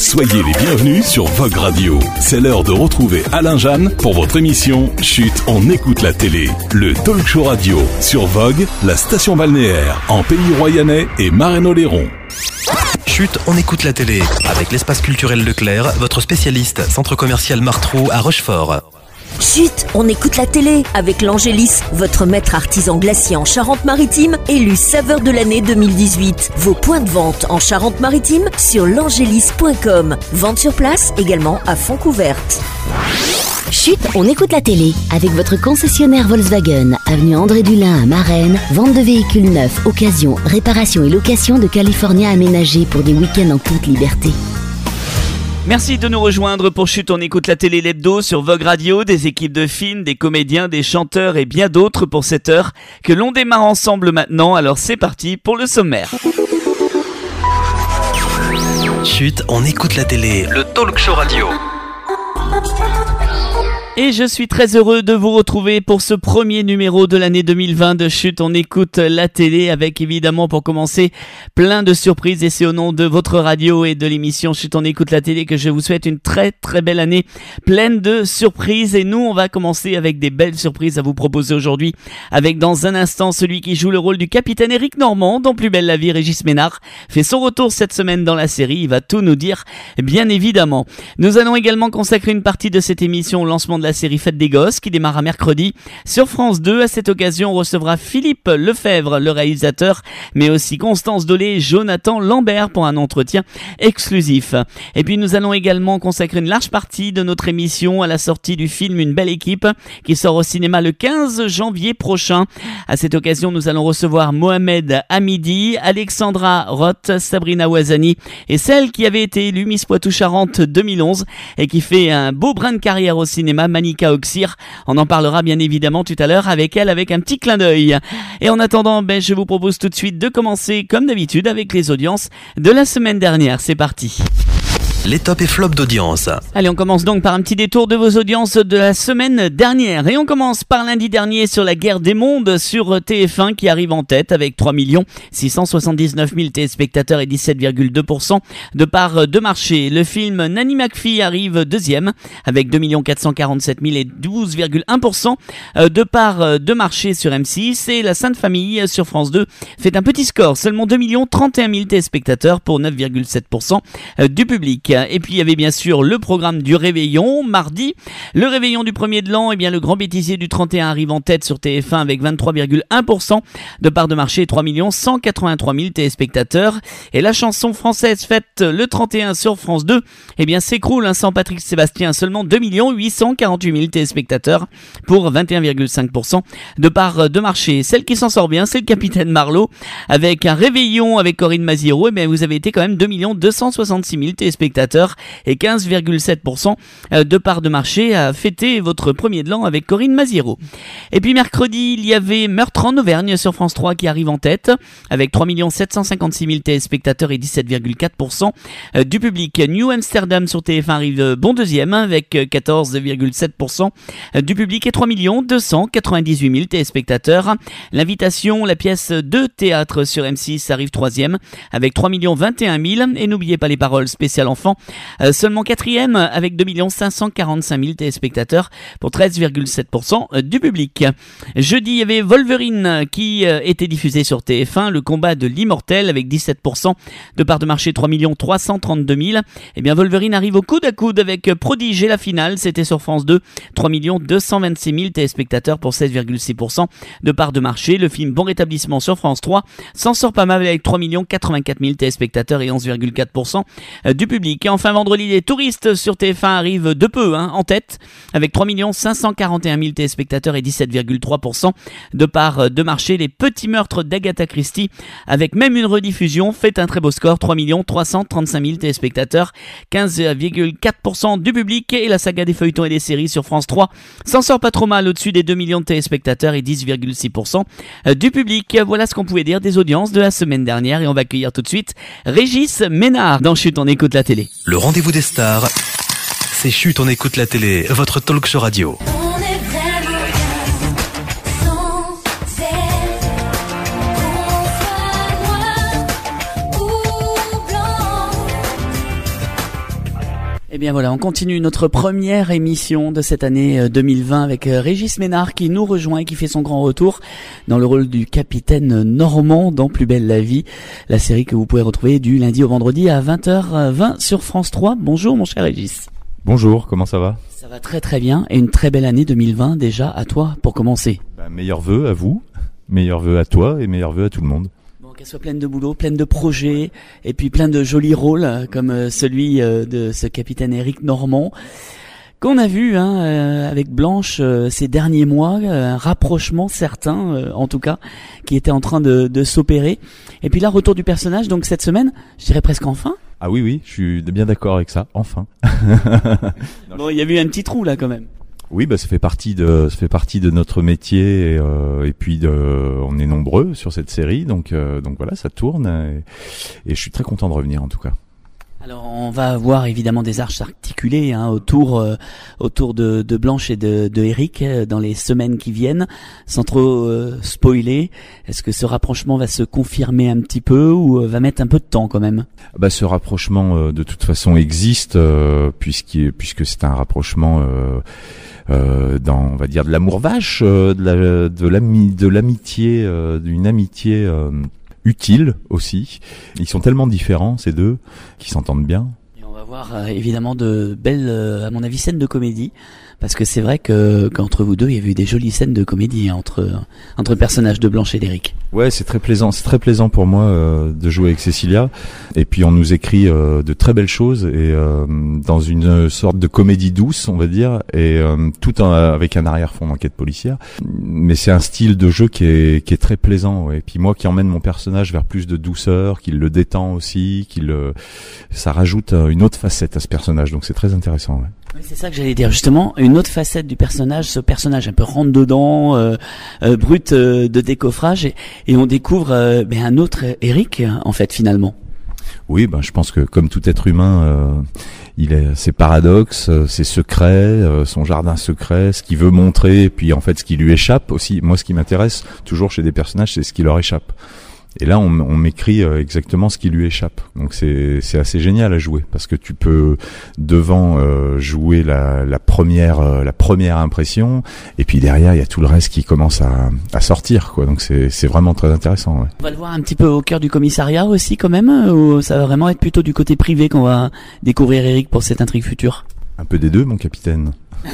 Soyez les bienvenus sur Vogue Radio. C'est l'heure de retrouver Alain Jeanne pour votre émission Chut, on écoute la télé. Le talk show radio sur Vogue, la station balnéaire en Pays Royannais et Marraine-Oléron. Chut, on écoute la télé avec l'espace culturel Leclerc, votre spécialiste centre commercial Martrou à Rochefort. Chut, on écoute la télé avec l'Angélis, votre maître artisan glacier en Charente-Maritime, élu saveur de l'année 2018. Vos points de vente en Charente-Maritime sur l'angélis.com. Vente sur place également à Fontcouverte. Chut, on écoute la télé avec votre concessionnaire Volkswagen, avenue André Dulin à Marennes, vente de véhicules neufs, occasion, réparation et location de California aménagés pour des week-ends en toute liberté. Merci de nous rejoindre pour Chut, on écoute la télé l'hebdo sur Vogue Radio, des équipes de films, des comédiens, des chanteurs et bien d'autres pour cette heure que l'on démarre ensemble maintenant. Alors c'est parti pour le sommaire. Chut, on écoute la télé, le talk show radio. Et je suis très heureux de vous retrouver pour ce premier numéro de l'année 2020 de Chut, on écoute la télé avec évidemment pour commencer plein de surprises et c'est au nom de votre radio et de l'émission Chut, on écoute la télé que je vous souhaite une très très belle année pleine de surprises et nous on va commencer avec des belles surprises à vous proposer aujourd'hui avec dans un instant celui qui joue le rôle du capitaine Éric Normand dans Plus belle la vie, Régis Ménard fait son retour cette semaine dans la série, il va tout nous dire bien évidemment. Nous allons également consacrer une partie de cette émission au lancement de la série Fête des Gosses qui démarre à mercredi sur France 2. À cette occasion, on recevra Philippe Lefebvre, le réalisateur, mais aussi Constance Dolé et Jonathan Lambert pour un entretien exclusif. Et puis nous allons également consacrer une large partie de notre émission à la sortie du film Une belle équipe qui sort au cinéma le 15 janvier prochain. À cette occasion, nous allons recevoir Mohamed Hamidi, Alexandra Roth, Sabrina Ouazani et celle qui avait été élue Miss Poitou-Charentes 2011 et qui fait un beau brin de carrière au cinéma, Manika Oxir. On en parlera bien évidemment tout à l'heure avec elle avec un petit clin d'œil. Et en attendant, je vous propose tout de suite de commencer comme d'habitude avec les audiences de la semaine dernière. C'est parti. Les tops et flops d'audience. Allez, on commence donc par un petit détour de vos audiences de la semaine dernière. Et on commence par lundi dernier sur la guerre des mondes sur TF1 qui arrive en tête avec 3 679 000 téléspectateurs et 17,2% de part de marché. Le film Nanny McPhee arrive deuxième avec 2 447 000 et 12,1% de part de marché sur M6. Et La Sainte Famille sur France 2 fait un petit score, seulement 2 31 000 téléspectateurs pour 9,7% du public. Et puis il y avait bien sûr le programme du Réveillon, mardi. Le Réveillon du premier de l'an, et bien le Grand Bêtisier du 31 arrive en tête sur TF1 avec 23,1% de part de marché et 3 183 000 téléspectateurs. Et la chanson française faite le 31 sur France 2, et bien s'écroule sans Patrick Sébastien, seulement 2 848 000 téléspectateurs pour 21,5% de part de marché. Celle qui s'en sort bien, c'est le Capitaine Marlowe avec un Réveillon avec Corinne Maziero. Et bien vous avez été quand même 2 266 000 téléspectateurs et 15,7% de part de marché à fêter votre premier de l'an avec Corinne Maziero. Et puis mercredi, il y avait Meurtre en Auvergne sur France 3 qui arrive en tête avec 3 756 000 téléspectateurs et 17,4% du public. New Amsterdam sur TF1 arrive bon deuxième avec 14,7% du public et 3 298 000 téléspectateurs. L'invitation, la pièce de théâtre sur M6 arrive troisième avec 3 021 000 et n'oubliez pas les paroles spéciales enfants, seulement quatrième avec 2 545 000 téléspectateurs pour 13,7% du public. Jeudi, il y avait Wolverine qui était diffusé sur TF1, le combat de l'immortel avec 17% de part de marché, 3 332 000. Et bien Wolverine arrive au coude à coude avec Prodige et la finale, c'était sur France 2, 3 226 000 téléspectateurs pour 16,6% de part de marché. Le film Bon Rétablissement sur France 3 s'en sort pas mal avec 3 084 000 téléspectateurs et 11,4% du public. Et enfin vendredi, les touristes sur TF1 arrivent de peu en tête avec 3 541 000 téléspectateurs et 17,3% de part de marché. Les petits meurtres d'Agatha Christie avec même une rediffusion fait un très beau score, 3 335 000 téléspectateurs, 15,4% du public. Et la saga des feuilletons et des séries sur France 3 s'en sort pas trop mal au-dessus des 2 millions de téléspectateurs et 10,6% du public. Voilà ce qu'on pouvait dire des audiences de la semaine dernière et on va accueillir tout de suite Régis Ménard dans Chut, on écoute la télé. Le rendez-vous des stars, c'est Chut, on écoute la télé, votre talk show radio. Eh bien voilà, on continue notre première émission de cette année 2020 avec Régis Ménard qui nous rejoint et qui fait son grand retour dans le rôle du capitaine Normand dans Plus belle la vie, la série que vous pouvez retrouver du lundi au vendredi à 20h20 sur France 3. Bonjour mon cher Régis. Bonjour, comment ça va ? Ça va très très bien et une très belle année 2020 déjà à toi pour commencer. Meilleurs vœux à vous, meilleurs vœux à toi et meilleurs vœux à tout le monde. Qu'elle soit pleine de boulot, pleine de projets, et puis plein de jolis rôles, comme celui de ce capitaine Éric Normand, qu'on a vu avec Blanche ces derniers mois, un rapprochement certain, en tout cas, qui était en train de s'opérer. Et puis là, retour du personnage, donc cette semaine, je dirais presque enfin. Ah oui, je suis bien d'accord avec ça, enfin. Bon, il y a eu un petit trou là quand même. Oui, ça fait partie de notre métier et puis on est nombreux sur cette série, donc voilà, ça tourne et je suis très content de revenir en tout cas. Alors on va avoir évidemment des arches articulées autour de Blanche et de Éric dans les semaines qui viennent, sans trop spoiler. Est-ce que ce rapprochement va se confirmer un petit peu ou va mettre un peu de temps quand même ? Ce rapprochement de toute façon existe puisque c'est un rapprochement dans, on va dire, de l'amour vache, de l'amitié, d'une amitié utile aussi. Ils sont tellement différents ces deux qu'ils s'entendent bien. Et on va voir évidemment de belles, à mon avis, scènes de comédie, parce que c'est vrai qu'entre vous deux, il y a eu des jolies scènes de comédie entre le personnage de Blanche et d'Éric. Ouais, c'est très plaisant pour moi de jouer avec Cécilia. Et puis on nous écrit de très belles choses et dans une sorte de comédie douce, on va dire, et tout avec un arrière-fond d'enquête policière. Mais c'est un style de jeu qui est très plaisant. Ouais. Et puis moi qui emmène mon personnage vers plus de douceur, qui le détend aussi, ça rajoute une autre facette à ce personnage. Donc c'est très intéressant. Ouais. Oui, c'est ça que j'allais dire justement, une autre facette du personnage, ce personnage un peu rentre dedans, brut de décoffrage, et on découvre un autre Éric en fait finalement. Oui, je pense que comme tout être humain, il a ses paradoxes, ses secrets, son jardin secret, ce qu'il veut montrer, et puis en fait ce qui lui échappe aussi. Moi, ce qui m'intéresse toujours chez des personnages, c'est ce qui leur échappe. Et là, on m'écrit exactement ce qui lui échappe. Donc c'est assez génial à jouer parce que tu peux devant jouer la première impression et puis derrière il y a tout le reste qui commence à sortir quoi. Donc c'est vraiment très intéressant. Ouais. On va le voir un petit peu au cœur du commissariat aussi quand même, ou ça va vraiment être plutôt du côté privé qu'on va découvrir Éric pour cette intrigue future. Un peu des deux, mon capitaine.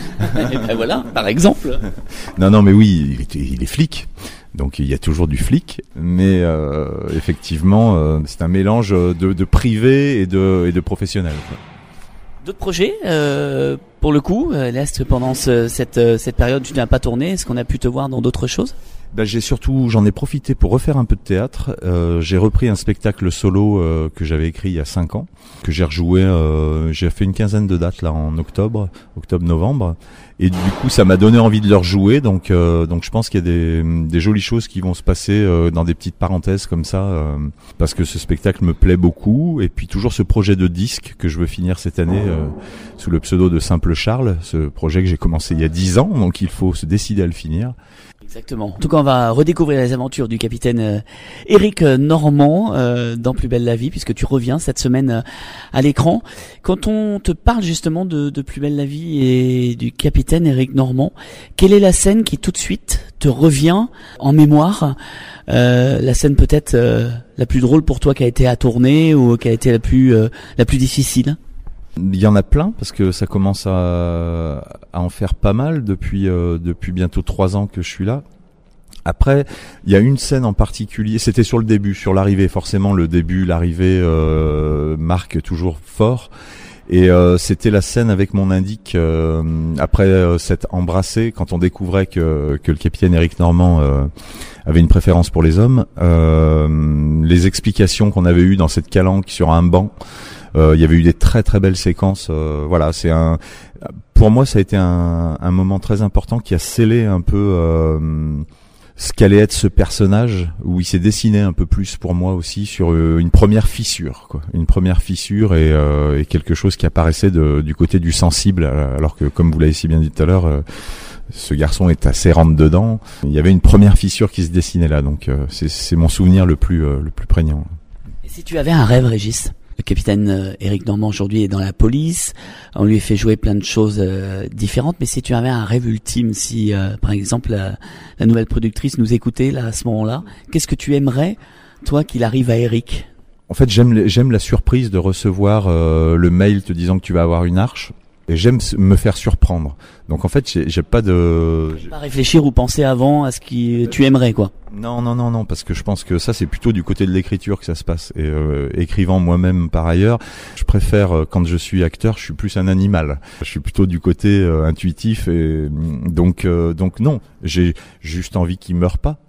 Et voilà, par exemple. Non, mais oui, il est flic. Donc il y a toujours du flic, mais effectivement, c'est un mélange de privé et de professionnel. Quoi. D'autres projets, pour le coup, Lest, pendant cette période, tu n'as pas tourné. Est-ce qu'on a pu te voir dans d'autres choses ? J'en ai profité pour refaire un peu de théâtre. J'ai repris un spectacle solo que j'avais écrit il y a 5 ans, que j'ai rejoué. J'ai fait une quinzaine de dates là en octobre-novembre, et du coup ça m'a donné envie de le rejouer. Donc je pense qu'il y a des jolies choses qui vont se passer dans des petites parenthèses comme ça, parce que ce spectacle me plaît beaucoup. Et puis toujours ce projet de disque que je veux finir cette année sous le pseudo de Simple Charles, ce projet que j'ai commencé il y a 10 ans, donc il faut se décider à le finir. Exactement. En tout cas, on va redécouvrir les aventures du capitaine Éric Normand dans Plus belle la vie, puisque tu reviens cette semaine à l'écran. Quand on te parle justement de Plus belle la vie et du capitaine Éric Normand, quelle est la scène qui tout de suite te revient en mémoire, la scène peut-être la plus drôle pour toi qui a été à tourner ou qui a été la plus difficile? Il y en a plein parce que ça commence à en faire pas mal depuis bientôt 3 ans que je suis là. Après, il y a une scène en particulier, c'était sur le début, sur l'arrivée. Forcément, l'arrivée marque toujours fort. Et c'était la scène avec mon indique après s'être embrassé, quand on découvrait que le capitaine Éric Normand avait une préférence pour les hommes. Les explications qu'on avait eues dans cette calanque sur un banc. Il y avait eu des très très belles séquences. Voilà, pour moi ça a été un moment très important qui a scellé un peu ce qu'allait être ce personnage, où il s'est dessiné un peu plus pour moi aussi sur une première fissure, quoi. Une première fissure et quelque chose qui apparaissait du côté du sensible, alors que comme vous l'avez si bien dit tout à l'heure, ce garçon est assez rentre dedans. Il y avait une première fissure qui se dessinait là, donc c'est mon souvenir le plus prégnant. Et si tu avais un rêve, Régis ? Le capitaine Éric Normand aujourd'hui est dans la police. On lui fait jouer plein de choses différentes. Mais si tu avais un rêve ultime, si par exemple la nouvelle productrice nous écoutait là à ce moment-là, qu'est-ce que tu aimerais, toi, qu'il arrive à Éric? En fait, j'aime la surprise de recevoir le mail te disant que tu vas avoir une arche. Et j'aime me faire surprendre. Donc en fait, j'ai pas de... Pas réfléchir ou penser avant à ce que tu aimerais, quoi. Non, parce que je pense que ça, c'est plutôt du côté de l'écriture que ça se passe. Et écrivant moi-même par ailleurs, je préfère, quand je suis acteur, je suis plus un animal. Je suis plutôt du côté intuitif et donc non, j'ai juste envie qu'il meure pas.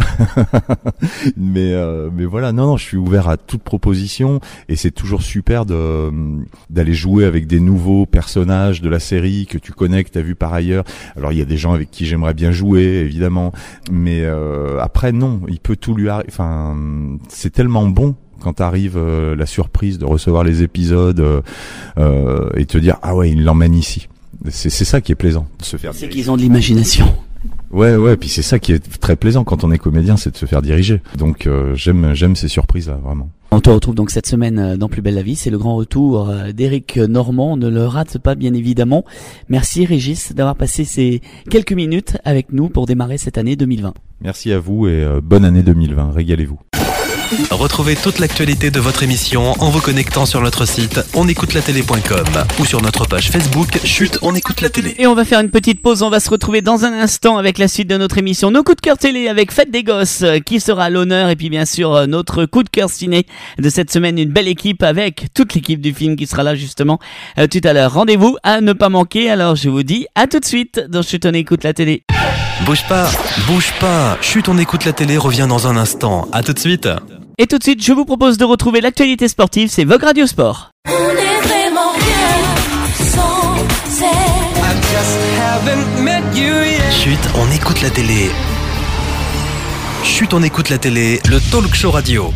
mais voilà, non, je suis ouvert à toute proposition et c'est toujours super d'aller jouer avec des nouveaux personnages de la série que tu connais, que tu as vu par ailleurs. Alors il y a des gens avec qui j'aimerais bien jouer, évidemment, mais après non, il peut tout lui arriver. Enfin, c'est tellement bon quand arrive la surprise de recevoir les épisodes et te dire ah ouais, il l'emmène ici. C'est ça qui est plaisant, de se faire. C'est qu'ils ont de l'imagination. Ouais, puis c'est ça qui est très plaisant quand on est comédien, c'est de se faire diriger. Donc j'aime ces surprises-là, vraiment. On te retrouve donc cette semaine dans Plus belle la vie, c'est le grand retour d'Éric Normand, ne le rate pas bien évidemment. Merci Régis d'avoir passé ces quelques minutes avec nous pour démarrer cette année 2020. Merci à vous et bonne année 2020, régalez-vous. Retrouvez toute l'actualité de votre émission en vous connectant sur notre site onécoutelatélé.com ou sur notre page Facebook Chut, on écoute la télé. Et on va faire une petite pause, on va se retrouver dans un instant avec la suite de notre émission Nos coups de cœur télé avec Fête des Gosses qui sera à l'honneur et puis bien sûr notre coup de cœur ciné de cette semaine, une belle équipe avec toute l'équipe du film qui sera là justement tout à l'heure. Rendez-vous à ne pas manquer, alors je vous dis à tout de suite dans Chut, on écoute la télé. Bouge pas, Chut, on écoute la télé revient dans un instant. À tout de suite. Et tout de suite, je vous propose de retrouver l'actualité sportive, c'est Vogue Radio Sport. On est vraiment bien sans elle. Chut, on écoute la télé. Chut, on écoute la télé, le talk show radio.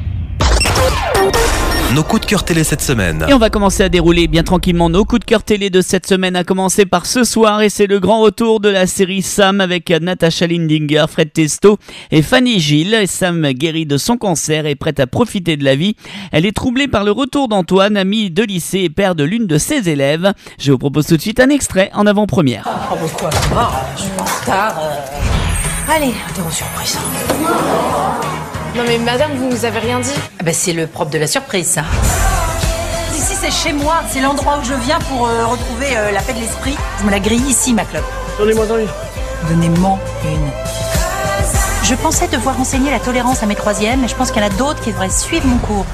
Nos coups de cœur télé cette semaine. Et on va commencer à dérouler bien tranquillement nos coups de cœur télé de cette semaine, à commencer par ce soir, et c'est le grand retour de la série Sam avec Natasha Lindinger, Fred Testo et Fanny Gilles. Et Sam guérit de son cancer et prête à profiter de la vie. Elle est troublée par le retour d'Antoine, ami de lycée et père de l'une de ses élèves. Je vous propose tout de suite un extrait en avant-première. Pourquoi je suis en retard. Allez, interro surprise. Non mais madame, vous avez rien dit. Ah bah c'est le propre de la surprise, ça. Ici c'est chez moi, c'est l'endroit où je viens pour retrouver la paix de l'esprit. Je me la grille ici, ma clope. Donnez-moi-en une. Donnez-moi une. Je pensais devoir enseigner la tolérance à mes troisièmes, mais je pense qu'il y en a d'autres qui devraient suivre mon cours.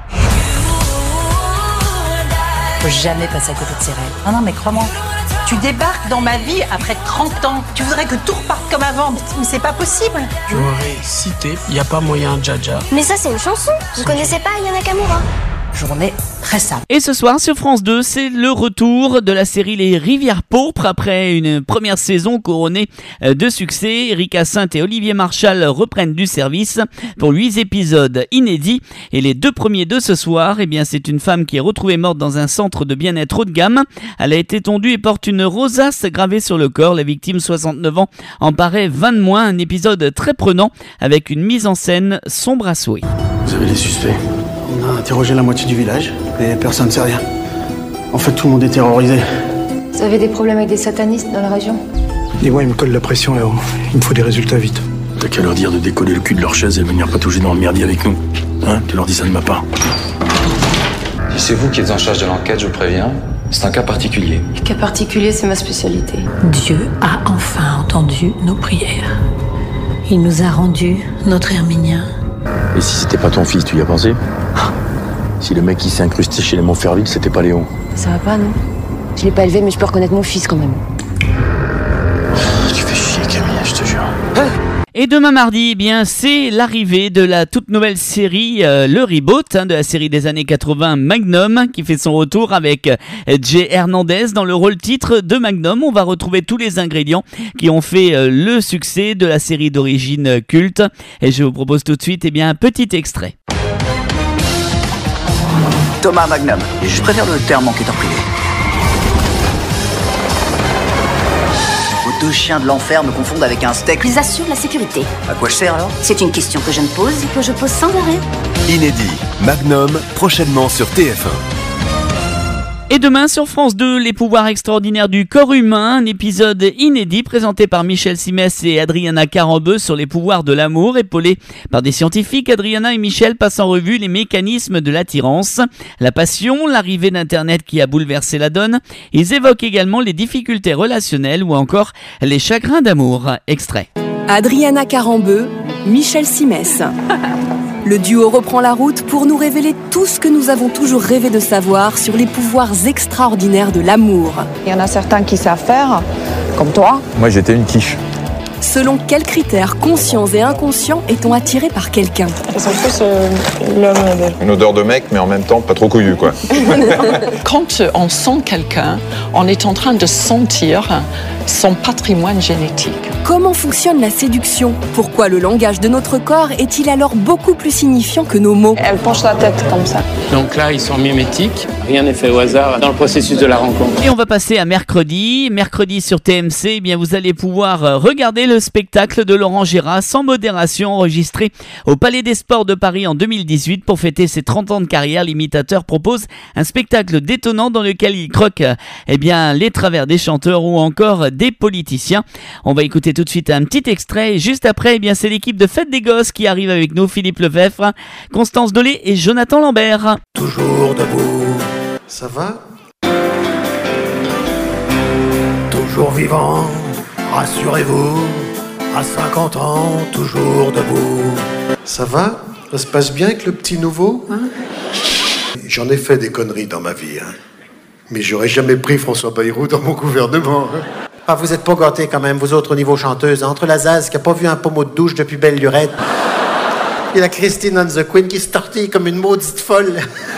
Faut jamais passer à côté de ses rêves. Non mais crois-moi. Tu débarques dans ma vie après 30 ans. Tu voudrais que tout reparte comme avant, mais c'est pas possible. J'aurais cité, y a pas moyen, Jaja. Mais ça c'est une chanson. Vous connaissez pas Aya Nakamura? Journée très simple. Et ce soir sur France 2, c'est le retour de la série Les Rivières Pourpres après une première saison couronnée de succès. Erika Saint et Olivier Marchal reprennent du service pour 8 épisodes inédits. Et les 2 premiers de ce soir, eh bien, c'est une femme qui est retrouvée morte dans un centre de bien-être haut de gamme. Elle a été tondue et porte une rosace gravée sur le corps. La victime, 69 ans, en paraît 20 de moins. Un épisode très prenant avec une mise en scène sombre à souhait. Vous avez les suspects? On a interrogé la moitié du village et personne ne sait rien. En fait, tout le monde est terrorisé. Vous avez des problèmes avec des satanistes dans la région? Dis-moi, ils me collent la pression là-haut. Il me faut des résultats vite. T'as qu'à leur dire de décoller le cul de leur chaise et venir patauger dans le merdier avec nous. Hein? Tu leur dis ça de ma part. Si c'est vous qui êtes en charge de l'enquête, je vous préviens, c'est un cas particulier. Le cas particulier, c'est ma spécialité. Dieu a enfin entendu nos prières. Il nous a rendu notre Herminien. Et si c'était pas ton fils, tu y as pensé? Si le mec qui s'est incrusté chez les Montferville, c'était pas Léon. Ça va pas, non? Je l'ai pas élevé, mais je peux reconnaître mon fils quand même. Tu fais chier, Camille, je te jure. Et demain mardi, eh bien, c'est l'arrivée de la toute nouvelle série, le reboot de la série des années 80 Magnum, qui fait son retour avec Jay Hernandez dans le rôle titre de Magnum. On va retrouver tous les ingrédients qui ont fait le succès de la série d'origine culte. Et je vous propose tout de suite, eh bien, un petit extrait. Thomas Magnum. Je préfère le terme enquêteur privé. deux chiens de l'enfer me confondent avec un steak. Ils assurent la sécurité. À quoi je sers alors? C'est une question que je me pose et que je pose sans arrêt. Inédit, Magnum, prochainement sur TF1. Et demain sur France 2, les pouvoirs extraordinaires du corps humain, un épisode inédit présenté par Michel Simès et Adriana Carambeu sur les pouvoirs de l'amour, épaulés par des scientifiques. Adriana et Michel passent en revue les mécanismes de l'attirance, la passion, l'arrivée d'Internet qui a bouleversé la donne. Ils évoquent également les difficultés relationnelles ou encore les chagrins d'amour. Extrait. Adriana Carambeu, Michel Simès. Le duo reprend la route pour nous révéler tout ce que nous avons toujours rêvé de savoir sur les pouvoirs extraordinaires de l'amour. Il y en a certains qui savent faire, comme toi. Moi, j'étais une quiche. Selon quels critères conscients et inconscients est-on attiré par quelqu'un? C'est plus l'homme. Une odeur de mec, mais en même temps pas trop couillu, quoi. Quand on sent quelqu'un, on est en train de sentir son patrimoine génétique. Comment fonctionne la séduction? Pourquoi le langage de notre corps est-il alors beaucoup plus signifiant que nos mots? Elle penche la tête comme ça. Donc là, ils sont mimétiques. Rien n'est fait au hasard dans le processus de la rencontre. Et on va passer à mercredi. Mercredi sur TMC, eh bien vous allez pouvoir regarder le spectacle de Laurent Gérard sans modération, enregistré au Palais des Sports de Paris en 2018 pour fêter ses 30 ans de carrière. L'imitateur propose un spectacle détonnant dans lequel il croque les travers des chanteurs ou encore des politiciens. On va écouter tout de suite un petit extrait et juste après, c'est l'équipe de Fête des Gosses qui arrive avec nous, Philippe Lefebvre, Constance Dolé et Jonathan Lambert. Toujours debout, ça va? Toujours vivant, rassurez-vous, à 50 ans, toujours debout. Ça va? Ça se passe bien avec le petit nouveau, hein? J'en ai fait des conneries dans ma vie, hein. Mais j'aurais jamais pris François Bayrou dans mon gouvernement, hein. Ah, vous êtes pas gâtés quand même, vous autres au niveau chanteuse. Entre la Zaz qui a pas vu un pommeau de douche depuis belle lurette et la Christine on the Queen qui se tortille comme une maudite folle.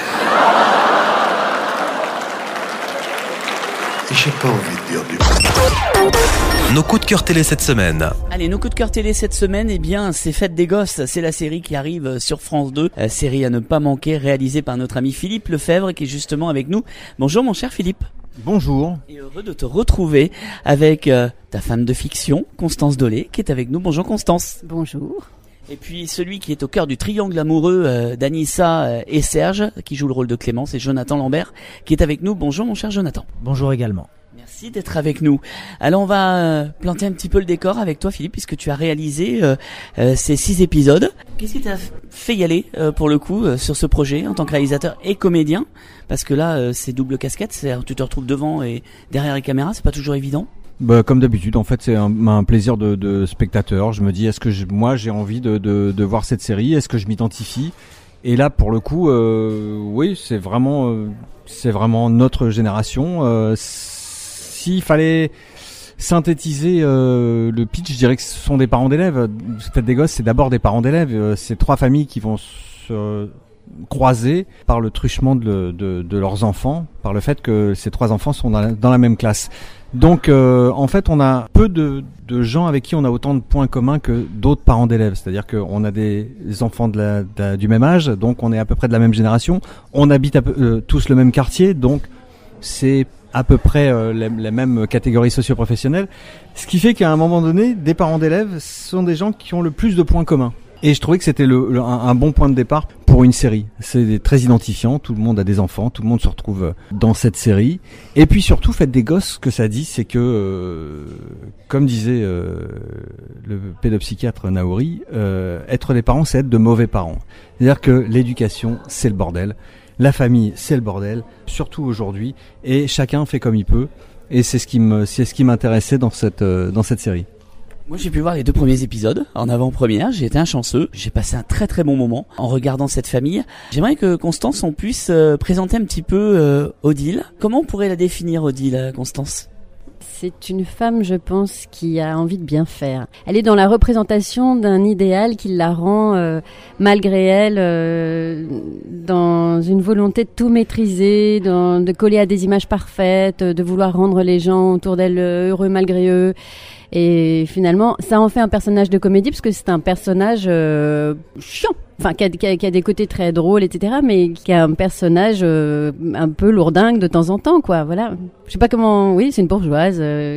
J'ai pas envie de dire du mal. Nos coups de cœur télé cette semaine. Allez, nos coups de cœur télé cette semaine, c'est Fête des Gosses. C'est la série qui arrive sur France 2. Série à ne pas manquer, réalisée par notre ami Philippe Lefebvre qui est justement avec nous. Bonjour mon cher Philippe. Bonjour. Et heureux de te retrouver avec ta femme de fiction, Constance Dolé, qui est avec nous. Bonjour Constance. Bonjour. Et puis celui qui est au cœur du triangle amoureux d'Anissa et Serge, qui joue le rôle de Clément, c'est Jonathan Lambert, qui est avec nous. Bonjour mon cher Jonathan. Bonjour également. Merci d'être avec nous. Alors on va planter un petit peu le décor avec toi Philippe, puisque tu as réalisé ces 6 épisodes. Qu'est-ce qui t'a fait y aller pour le coup sur ce projet en tant que réalisateur et comédien? Parce que là c'est double casquette, c'est-à-dire tu te retrouves devant et derrière les caméras, c'est pas toujours évident. Comme d'habitude, en fait, c'est un plaisir de spectateur. Je me dis, est-ce que moi j'ai envie de voir cette série? Est-ce que je m'identifie? Et là, pour le coup, oui, c'est vraiment notre génération. S'il fallait synthétiser le pitch, je dirais que ce sont des parents d'élèves. Fête des Gosses, c'est d'abord des parents d'élèves. C'est 3 familles qui vont se croiser par le truchement de leurs enfants, par le fait que ces 3 enfants sont dans la même classe. Donc en fait on a peu de gens avec qui on a autant de points communs que d'autres parents d'élèves, c'est-à-dire qu'on a des enfants du même âge, donc on est à peu près de la même génération, on habite tous le même quartier, donc c'est à peu près les mêmes catégories socio-professionnelles, ce qui fait qu'à un moment donné, des parents d'élèves sont des gens qui ont le plus de points communs. Et je trouvais que c'était un bon point de départ pour une série. C'est très identifiant, tout le monde a des enfants, tout le monde se retrouve dans cette série. Et puis surtout, Faites des Gosses, ce que ça dit, c'est que, comme disait le pédopsychiatre Naouri, être des parents, c'est être de mauvais parents. C'est-à-dire que l'éducation, c'est le bordel. La famille, c'est le bordel, surtout aujourd'hui. Et chacun fait comme il peut. Et c'est ce qui m'intéressait dans cette série. Moi j'ai pu voir les 2 premiers épisodes en avant-première, j'ai été un chanceux, j'ai passé un très très bon moment en regardant cette famille. J'aimerais que Constance on puisse présenter un petit peu Odile. Comment on pourrait la définir Odile, Constance ? C'est une femme, je pense, qui a envie de bien faire. Elle est dans la représentation d'un idéal qui la rend, malgré elle, dans une volonté de tout maîtriser, de coller à des images parfaites, de vouloir rendre les gens autour d'elle heureux malgré eux. Et finalement, ça en fait un personnage de comédie parce que c'est un personnage chiant. enfin qui a des côtés très drôles, etc., mais qui a un personnage un peu lourdingue de temps en temps, quoi. Voilà. Je sais pas comment. Oui, c'est une bourgeoise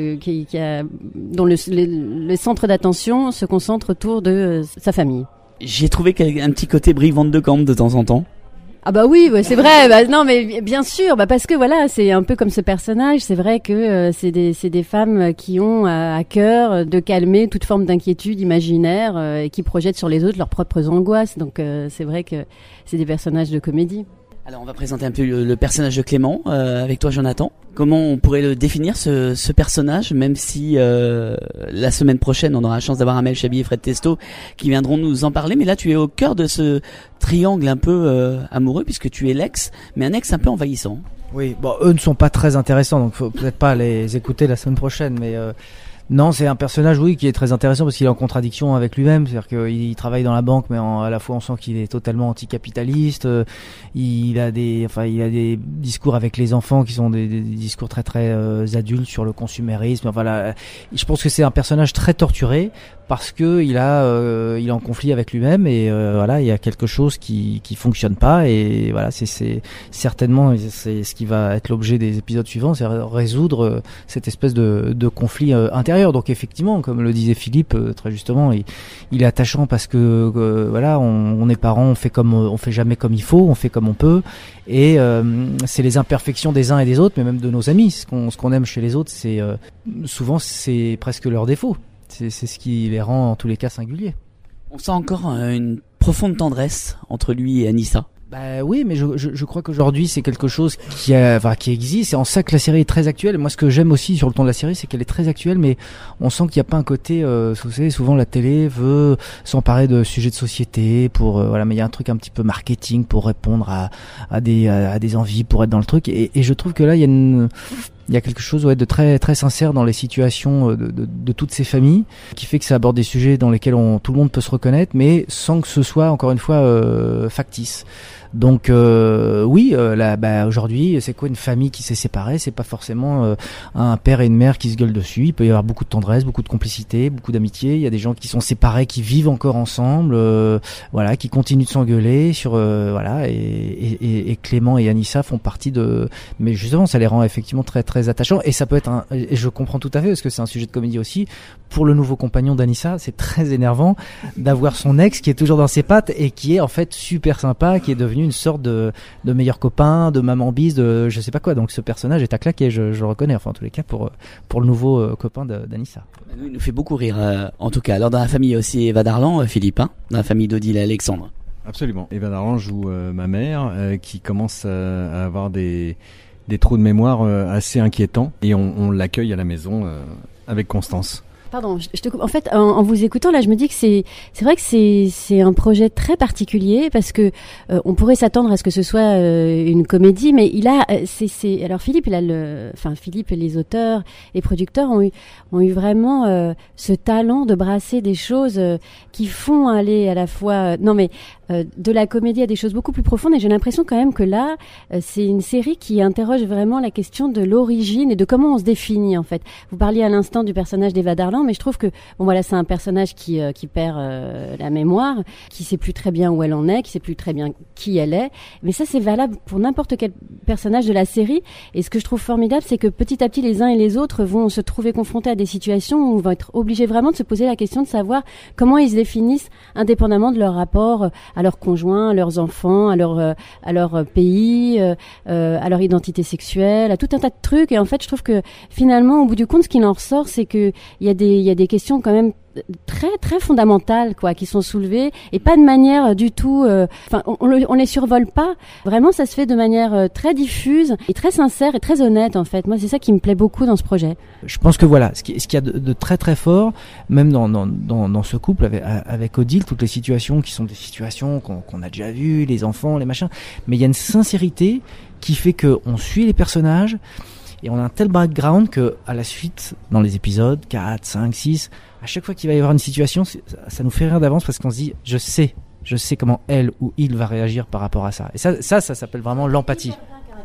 dont le centre d'attention se concentre autour de sa famille. J'ai trouvé qu'il y a un petit côté Brie Van de Camp de temps en temps. Ah bah oui, c'est vrai. Bah non, mais bien sûr, parce que voilà, c'est un peu comme ce personnage. C'est vrai que c'est des femmes qui ont à cœur de calmer toute forme d'inquiétude imaginaire et qui projettent sur les autres leurs propres angoisses. Donc c'est vrai que c'est des personnages de comédie. Alors on va présenter un peu le personnage de Clément avec toi, Jonathan. Comment on pourrait le définir, ce personnage, même si la semaine prochaine on aura la chance d'avoir Amel Chabi et Fred Testo qui viendront nous en parler. Mais là tu es au cœur de ce triangle un peu amoureux, puisque tu es l'ex, mais un ex un peu envahissant. Oui, bon, eux ne sont pas très intéressants, donc faut peut-être pas les écouter la semaine prochaine, mais non, c'est un personnage, oui, qui est très intéressant parce qu'il est en contradiction avec lui-même. C'est-à-dire qu'il travaille dans la banque, mais à la fois on sent qu'il est totalement anticapitaliste. Il a des discours avec les enfants qui sont des discours très très adultes sur le consumérisme. Enfin, là, je pense que c'est un personnage très torturé parce que il est en conflit avec lui-même et voilà, il y a quelque chose qui fonctionne pas et voilà, c'est certainement c'est ce qui va être l'objet des épisodes suivants, c'est résoudre cette espèce de conflit intérieur. Donc effectivement, comme le disait Philippe très justement, il est attachant parce que voilà, on est parents, on fait jamais comme il faut, on fait comme on peut et c'est les imperfections des uns et des autres, mais même de nos amis. Ce qu'on aime chez les autres, c'est souvent c'est presque leur défaut. C'est ce qui les rend en tous les cas singuliers. On sent encore une profonde tendresse entre lui et Anissa. Bah oui, mais je crois qu'aujourd'hui c'est quelque chose qui existe. C'est en ça que la série est très actuelle. Moi, ce que j'aime aussi sur le ton de la série, c'est qu'elle est très actuelle, mais on sent qu'il n'y a pas un côté. Vous savez, souvent la télé veut s'emparer de sujets de société pour voilà, mais il y a un truc un petit peu marketing pour répondre à des envies, pour être dans le truc. Et je trouve que là, il y a quelque chose de très très sincère dans les situations de toutes ces familles, qui fait que ça aborde des sujets dans lesquels tout le monde peut se reconnaître, mais sans que ce soit encore une fois factice. Donc oui, aujourd'hui, c'est quoi une famille qui s'est séparée? C'est pas forcément un père et une mère qui se gueulent dessus. Il peut y avoir beaucoup de tendresse, beaucoup de complicité, beaucoup d'amitié. Il y a des gens qui sont séparés, qui vivent encore ensemble, voilà, qui continuent de s'engueuler sur voilà. Et Clément et Anissa font partie de. Mais justement, ça les rend effectivement très très attachants. Et ça peut être et je comprends tout à fait parce que c'est un sujet de comédie aussi. Pour le nouveau compagnon d'Anissa, c'est très énervant d'avoir son ex qui est toujours dans ses pattes et qui est en fait super sympa, qui est devenu une sorte de meilleur copain, de maman bise, de je sais pas quoi. Donc ce personnage est à claquer, je le reconnais, enfin en tous les cas pour le nouveau copain d'Anissa. Il nous fait beaucoup rire en tout cas. Alors dans la famille, il y a aussi Eva Darlan, Philippe, hein, dans la famille d'Odile et Alexandre. Absolument. Eva Darlan joue ma mère qui commence à avoir des trous de mémoire assez inquiétants et on l'accueille à la maison avec Constance. Pardon, je te coupe. En fait, en vous écoutant, là, je me dis que c'est vrai que c'est un projet très particulier parce que on pourrait s'attendre à ce que ce soit une comédie, mais alors Philippe, Philippe et les auteurs et producteurs ont eu vraiment ce talent de brasser des choses qui font aller à la fois de la comédie à des choses beaucoup plus profondes, et j'ai l'impression quand même que là c'est une série qui interroge vraiment la question de l'origine et de comment on se définit en fait. Vous parliez à l'instant du personnage d'Eva Darlan, mais je trouve que c'est un personnage qui perd la mémoire, qui sait plus très bien où elle en est, qui sait plus très bien qui elle est, mais ça c'est valable pour n'importe quel personnage de la série. Et ce que je trouve formidable, c'est que petit à petit les uns et les autres vont se trouver confrontés à des situations où ils vont être obligés vraiment de se poser la question de savoir comment ils se définissent indépendamment de leur rapport à leurs conjoints, à leurs enfants, à leur pays, à leur identité sexuelle, à tout un tas de trucs. Et en fait, je trouve que finalement, au bout du compte, ce qu'il en ressort, c'est que il y a des questions quand même très très fondamentales qui sont soulevées, et pas de manière du tout on les survole pas, vraiment ça se fait de manière très diffuse et très sincère et très honnête en fait. Moi c'est ça qui me plaît beaucoup dans ce projet. Je pense que voilà, ce qu'il y a de très très fort même dans ce couple avec Odile, toutes les situations qui sont des situations qu'on a déjà vues, les enfants, les machins, mais il y a une sincérité qui fait que on suit les personnages et on a un tel background que à la suite, dans les épisodes 4, 5, 6, à chaque fois qu'il va y avoir une situation, ça nous fait rire d'avance parce qu'on se dit je sais comment elle ou il va réagir par rapport à ça. Et ça s'appelle vraiment l'empathie.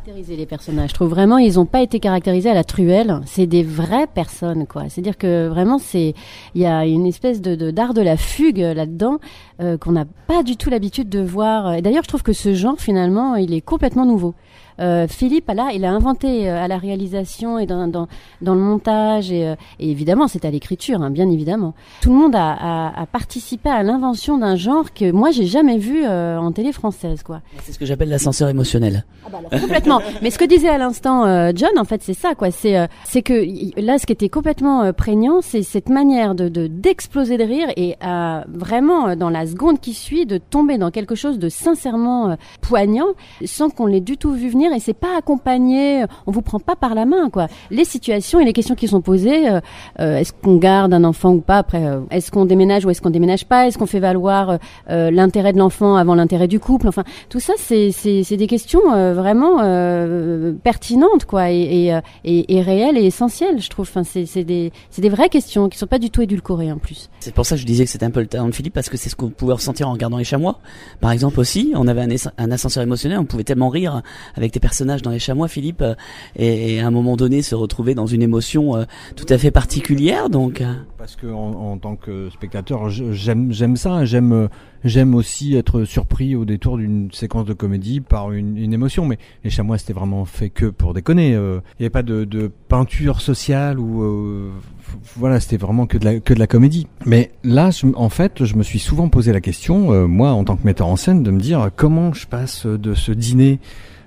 caractérisé les personnages. Je trouve vraiment ils n'ont pas été caractérisés à la truelle. C'est des vraies personnes, quoi. C'est-à-dire que vraiment il y a une espèce d'art de la fugue là-dedans qu'on n'a pas du tout l'habitude de voir. Et d'ailleurs, je trouve que ce genre finalement, il est complètement nouveau. Philippe, là, il a inventé à la réalisation et dans le montage et évidemment, c'est à l'écriture, hein, bien évidemment. Tout le monde a participé à l'invention d'un genre que moi j'ai jamais vu en télé française, quoi. C'est ce que j'appelle l'ascenseur émotionnel. Ah bah alors, complètement. Mais ce que disait à l'instant John, en fait, c'est ça, quoi. C'est que là, ce qui était complètement prégnant, c'est cette manière d'exploser de rire et vraiment dans la seconde qui suit de tomber dans quelque chose de sincèrement poignant sans qu'on l'ait du tout vu venir. Et c'est pas accompagné, on vous prend pas par la main, quoi. Les situations et les questions qui sont posées, est-ce qu'on garde un enfant ou pas après, est-ce qu'on déménage ou est-ce qu'on déménage pas, est-ce qu'on fait valoir l'intérêt de l'enfant avant l'intérêt du couple, enfin tout ça c'est des questions vraiment pertinentes, quoi, et réelles et essentielles, je trouve. Enfin c'est des vraies questions qui sont pas du tout édulcorées en plus. C'est pour ça que je disais que c'était un peu le talent de Philippe, parce que c'est ce qu'on pouvait ressentir en regardant Les Chamois. Par exemple aussi, on avait un ascenseur émotionnel, on pouvait tellement rire avec des personnages dans Les Chamois, Philippe, et à un moment donné se retrouver dans une émotion tout à fait particulière, donc. Parce que en tant que spectateur, j'aime ça, j'aime aussi être surpris au détour d'une séquence de comédie par une émotion. Mais Les Chamois, c'était vraiment fait que pour déconner. Il n'y avait pas de peinture sociale ou voilà, c'était vraiment que de la comédie. Mais là, en fait, je me suis souvent posé la question, moi, en tant que metteur en scène, de me dire comment je passe de ce dîner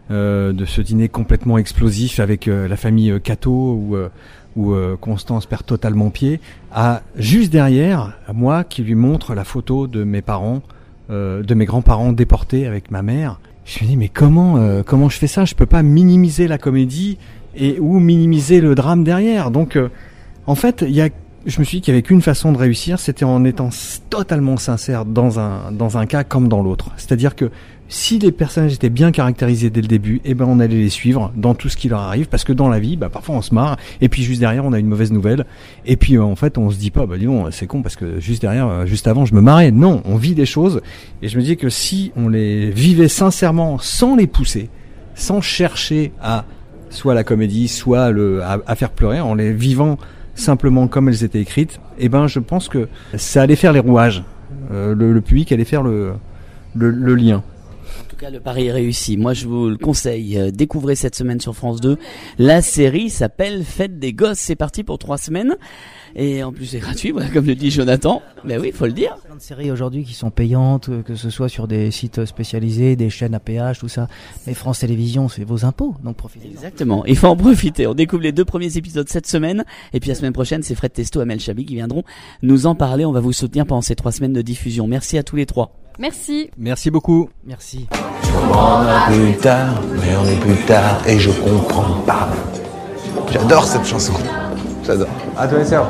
complètement explosif avec la famille Cato où Constance perd totalement pied, à juste derrière, à moi qui lui montre la photo de mes parents, de mes grands-parents déportés avec ma mère. Je me dis mais comment je fais ça ? Je peux pas minimiser la comédie ou minimiser le drame derrière. Donc en fait, je me suis dit qu'il y avait qu'une façon de réussir, c'était en étant totalement sincère dans un cas comme dans l'autre. C'est-à-dire que si les personnages étaient bien caractérisés dès le début, on allait les suivre dans tout ce qui leur arrive, parce que dans la vie, parfois on se marre, et puis juste derrière on a une mauvaise nouvelle, et puis en fait on se dit pas, dis donc, c'est con parce que juste avant je me marrais. Non, on vit des choses, et je me dis que si on les vivait sincèrement, sans les pousser, sans chercher à soit la comédie, soit à faire pleurer, en les vivant simplement comme elles étaient écrites, je pense que ça allait faire les rouages, le public allait faire le lien. En tout cas, le pari est réussi. Moi, je vous le conseille. Découvrez cette semaine sur France 2. La série s'appelle Fête des Gosses. C'est parti pour 3 semaines. Et en plus, c'est gratuit, voilà, comme le dit Jonathan. Mais oui, il faut le dire. Il y a plein de séries aujourd'hui qui sont payantes, que ce soit sur des sites spécialisés, des chaînes à péage, tout ça. Mais France Télévisions, c'est vos impôts, donc profitez. Exactement. Il faut en profiter. On découvre les 2 premiers épisodes cette semaine. Et puis la semaine prochaine, c'est Fred Testo et Amel Chabi qui viendront nous en parler. On va vous soutenir pendant ces 3 semaines de diffusion. Merci à tous les 3. Merci. Merci beaucoup. Merci. On est plus tard, mais on est plus tard et je comprends pas. J'adore cette chanson. J'adore. À toi, Serge.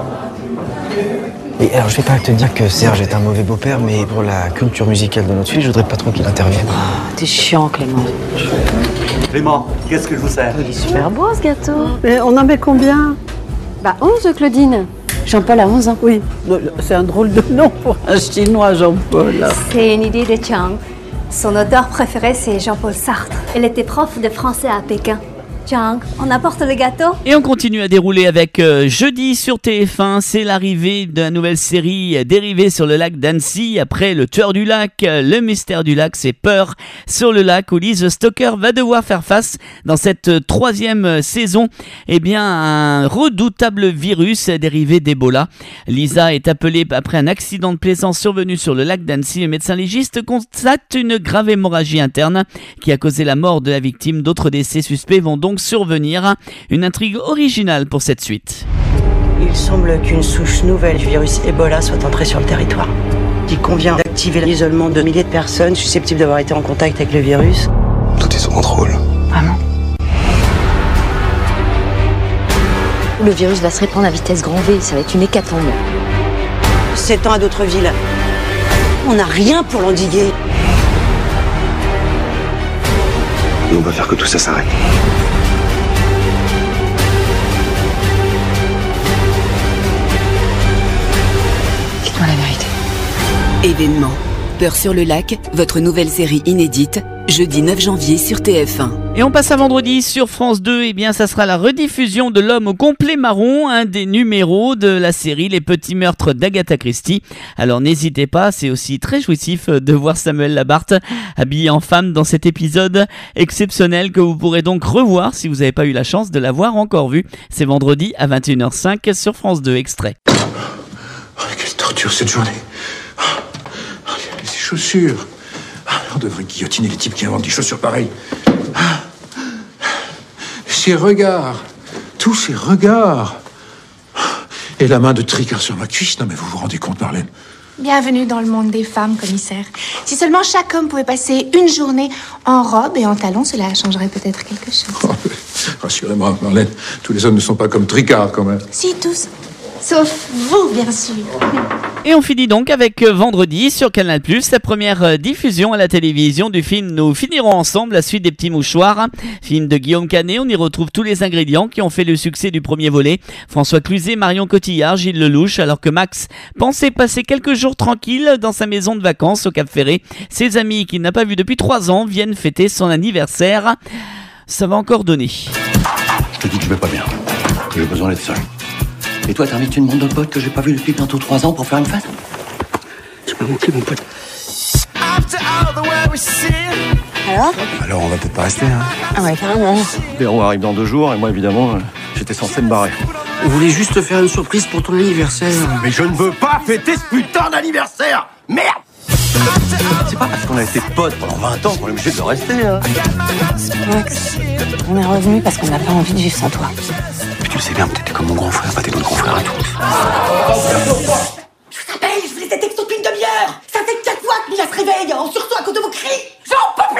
Et alors, je vais pas te dire que Serge est un mauvais beau-père, mais pour la culture musicale de notre fille, je voudrais pas trop qu'il intervienne. T'es chiant, Clément. Clément, qu'est-ce que je vous sers ? Il est super beau, ce gâteau. Mais on en met combien ? 11, Claudine. Jean-Paul a 11 ans. Oui, c'est un drôle de nom pour un Chinois, Jean-Paul. C'est une idée de Chang. Son auteur préféré, c'est Jean-Paul Sartre. Elle était prof de français à Pékin. Chang, on apporte le gâteau ? Et on continue à dérouler avec jeudi sur TF1, c'est l'arrivée de la nouvelle série dérivée sur le lac d'Annecy. Après Le Tueur du lac, Le Mystère du lac, c'est Peur sur le lac où Lise Stocker va devoir faire face dans cette 3e saison à un redoutable virus dérivé d'Ebola. Lisa est appelée après un accident de plaisance survenu sur le lac d'Annecy. Le médecin légiste constate une grave hémorragie interne qui a causé la mort de la victime. D'autres décès suspects vont donc survenir. Une intrigue originale pour cette suite. Il semble qu'une souche nouvelle du virus Ebola soit entrée sur le territoire. Il convient d'activer l'isolement de milliers de personnes susceptibles d'avoir été en contact avec le virus. Tout est sous contrôle. Vraiment ? Le virus va se répandre à vitesse grand V, ça va être une hécatombe. S'étend à d'autres villes. On n'a rien pour l'endiguer. Et on va faire que tout ça s'arrête. Dites-moi la vérité. Événement. Peur sur le lac, votre nouvelle série inédite, jeudi 9 janvier sur TF1. Et on passe à vendredi sur France 2, et bien ça sera la rediffusion de L'homme au complet marron, un des numéros de la série Les petits meurtres d'Agatha Christie. Alors n'hésitez pas, c'est aussi très jouissif de voir Samuel Labarthe habillé en femme dans cet épisode exceptionnel que vous pourrez donc revoir si vous n'avez pas eu la chance de l'avoir encore vu. C'est vendredi à 21h05 sur France 2 extrait. Oh, quelle torture cette journée. Ces chaussures. On devrait guillotiner les types qui inventent des chaussures pareilles. Ces regards, tous ces regards. Et la main de Tricard sur ma cuisse. Non mais vous vous rendez compte, Marlène? Bienvenue dans le monde des femmes, commissaire. Si seulement chaque homme pouvait passer une journée en robe et en talons, cela changerait peut-être quelque chose. Oh, rassurez-moi, Marlène, tous les hommes ne sont pas comme Tricard quand même. Si, tous. Sauf vous, bien sûr. Et on finit donc avec vendredi sur Canal+, la première diffusion à la télévision du film Nous finirons ensemble, la suite des petits mouchoirs. Film de Guillaume Canet, on y retrouve tous les ingrédients qui ont fait le succès du premier volet. François Cluzet, Marion Cotillard, Gilles Lelouch, alors que Max pensait passer quelques jours tranquilles dans sa maison de vacances au Cap Ferré. Ses amis qu'il n'a pas vus depuis 3 ans viennent fêter son anniversaire. Ça va encore donner. Je te dis que je vais pas bien, que j'ai besoin d'être seul. Et toi, t'invites une bande de potes que j'ai pas vu depuis bientôt 3 ans pour faire une fête? Tu m'as manqué, mon pote. Alors, on va peut-être pas rester, hein? Ah ouais, carrément. Véro arrive dans 2 jours et moi, évidemment, j'étais censé me barrer. On voulait juste te faire une surprise pour ton anniversaire. Mais je ne veux pas fêter ce putain d'anniversaire! Merde! C'est pas parce qu'on a été potes pendant 20 ans qu'on est obligé de rester, hein? Max, on est revenu parce qu'on n'a pas envie de vivre sans toi. Puis tu le sais bien, t'étais comme mon grand frère, pas tes d'autres grands frères à tous. Je vous appelle, je vous laisse des textos depuis une demi-heure. Ça fait 4 fois que Mila se réveille, surtout à cause de vos cris. J'en peux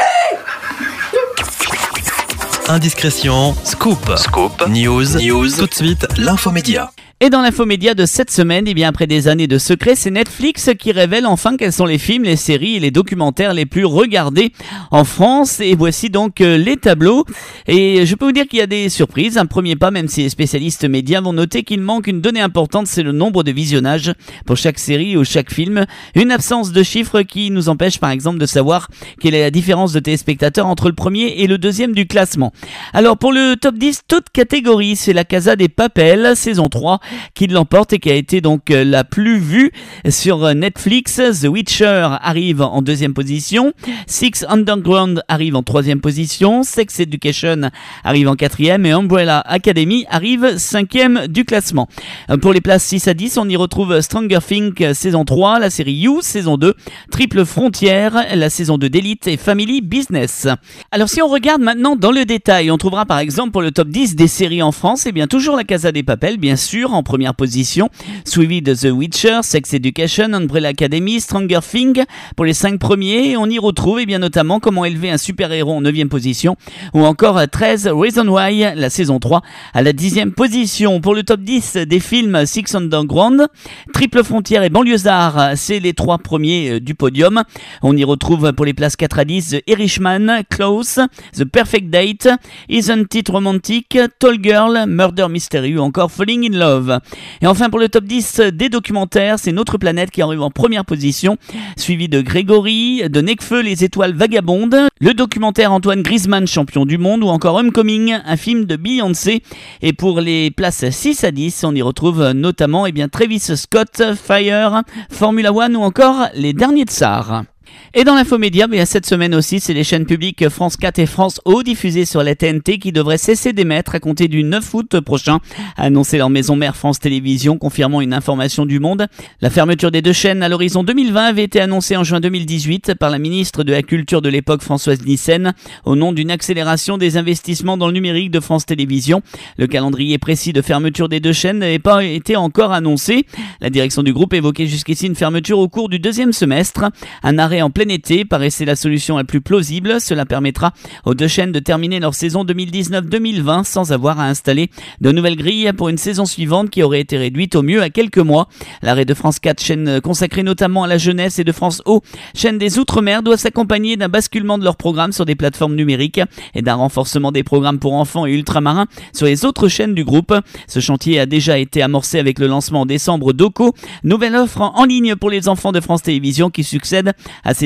plus! Indiscrétion, scoop, news, tout de suite, l'infomédia. Et dans l'infomédia de cette semaine, eh bien après des années de secret, c'est Netflix qui révèle enfin quels sont les films, les séries et les documentaires les plus regardés en France. Et voici donc les tableaux. Et je peux vous dire qu'il y a des surprises. Un premier pas, même si les spécialistes médias vont noter qu'il manque une donnée importante, c'est le nombre de visionnages pour chaque série ou chaque film. Une absence de chiffres qui nous empêche par exemple de savoir quelle est la différence de téléspectateurs entre le premier et le deuxième du classement. Alors pour le top 10, toute catégorie, c'est La Casa des Papel, saison 3. Qui l'emporte et qui a été donc la plus vue sur Netflix. The Witcher arrive en 2e position, Six Underground arrive en 3e position, Sex Education arrive en 4e et Umbrella Academy arrive 5e du classement. Pour les places 6 à 10, on y retrouve Stranger Things saison 3, la série You saison 2, Triple Frontière, la saison 2 d'Elite et Family Business. Alors si on regarde maintenant dans le détail, on trouvera par exemple pour le top 10 des séries en France, et bien toujours La Casa des Papel, bien sûr, en première position, suivi de The Witcher, Sex Education, Umbrella Academy, Stranger Things pour les 5 premiers. On y retrouve et bien notamment Comment élever un super-héros en 9e position ou encore 13 Reasons Why, la saison 3 à la 10e position. Pour le top 10 des films, Six Underground, Triple Frontière et Banlieusards, c'est les 3 premiers du podium. On y retrouve pour les places 4 à 10 The Irishman, Close, The Perfect Date, Isn't It Romantic, Tall Girl, Murder Mystery ou encore Falling in Love. Et enfin pour le top 10 des documentaires, c'est Notre Planète qui arrive en première position, suivi de Grégory, de Nekfeu, Les Étoiles Vagabondes, le documentaire Antoine Griezmann, champion du monde, ou encore Homecoming, un film de Beyoncé. Et pour les places 6 à 10, on y retrouve notamment Travis Scott, Fire, Formula One ou encore Les Derniers Tsars. Et dans l'infomédia, cette semaine aussi, c'est les chaînes publiques France 4 et France O diffusées sur la TNT qui devraient cesser d'émettre à compter du 9 août prochain, a annoncé leur maison mère France Télévisions, confirmant une information du Monde. La fermeture des 2 chaînes à l'horizon 2020 avait été annoncée en juin 2018 par la ministre de la Culture de l'époque, Françoise Nyssen, au nom d'une accélération des investissements dans le numérique de France Télévisions. Le calendrier précis de fermeture des 2 chaînes n'avait pas été encore annoncé. La direction du groupe évoquait jusqu'ici une fermeture au cours du 2e semestre. Un arrêt en plein été paraissait la solution la plus plausible. Cela permettra aux 2 chaînes de terminer leur saison 2019-2020 sans avoir à installer de nouvelles grilles pour une saison suivante qui aurait été réduite au mieux à quelques mois. L'arrêt de France 4, chaîne consacrée notamment à la jeunesse, et de France O, chaîne des Outre-mer, doit s'accompagner d'un basculement de leurs programmes sur des plateformes numériques et d'un renforcement des programmes pour enfants et ultramarins sur les autres chaînes du groupe. Ce chantier a déjà été amorcé avec le lancement en décembre d'Oko, nouvelle offre en ligne pour les enfants de France Télévisions qui succède à ces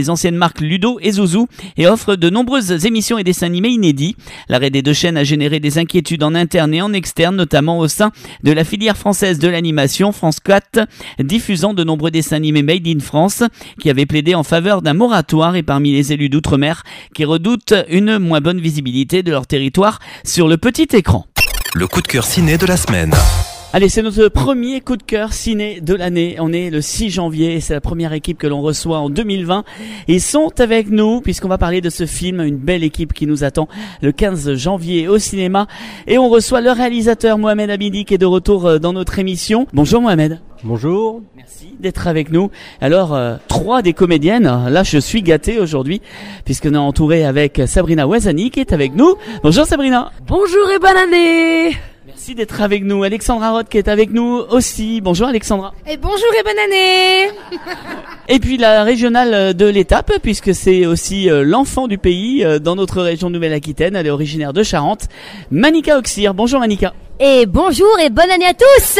les anciennes marques Ludo et Zouzou et offre de nombreuses émissions et dessins animés inédits. L'arrêt des deux chaînes a généré des inquiétudes en interne et en externe, notamment au sein de la filière française de l'animation, France 4, diffusant de nombreux dessins animés made in France, qui avait plaidé en faveur d'un moratoire et parmi les élus d'outre-mer qui redoutent une moins bonne visibilité de leur territoire sur le petit écran. Le coup de cœur ciné de la semaine. Allez, c'est notre premier coup de cœur ciné de l'année. On est le 6 janvier et c'est la première équipe que l'on reçoit en 2020. Ils sont avec nous puisqu'on va parler de ce film, une belle équipe qui nous attend le 15 janvier au cinéma. Et on reçoit le réalisateur Mohamed Abidi qui est de retour dans notre émission. Bonjour Mohamed. Bonjour. Merci d'être avec nous. Alors, 3 des comédiennes, là je suis gâté aujourd'hui puisqu'on est entouré avec Sabrina Ouazani qui est avec nous. Bonjour Sabrina. Bonjour et bonne année. Merci d'être avec nous. Alexandra Roth qui est avec nous aussi. Bonjour Alexandra. Et bonjour et bonne année. Et puis la régionale de l'étape, puisque c'est aussi l'enfant du pays dans notre région Nouvelle-Aquitaine. Elle est originaire de Charente. Manika Oxir. Bonjour Manika. Et bonjour et bonne année à tous.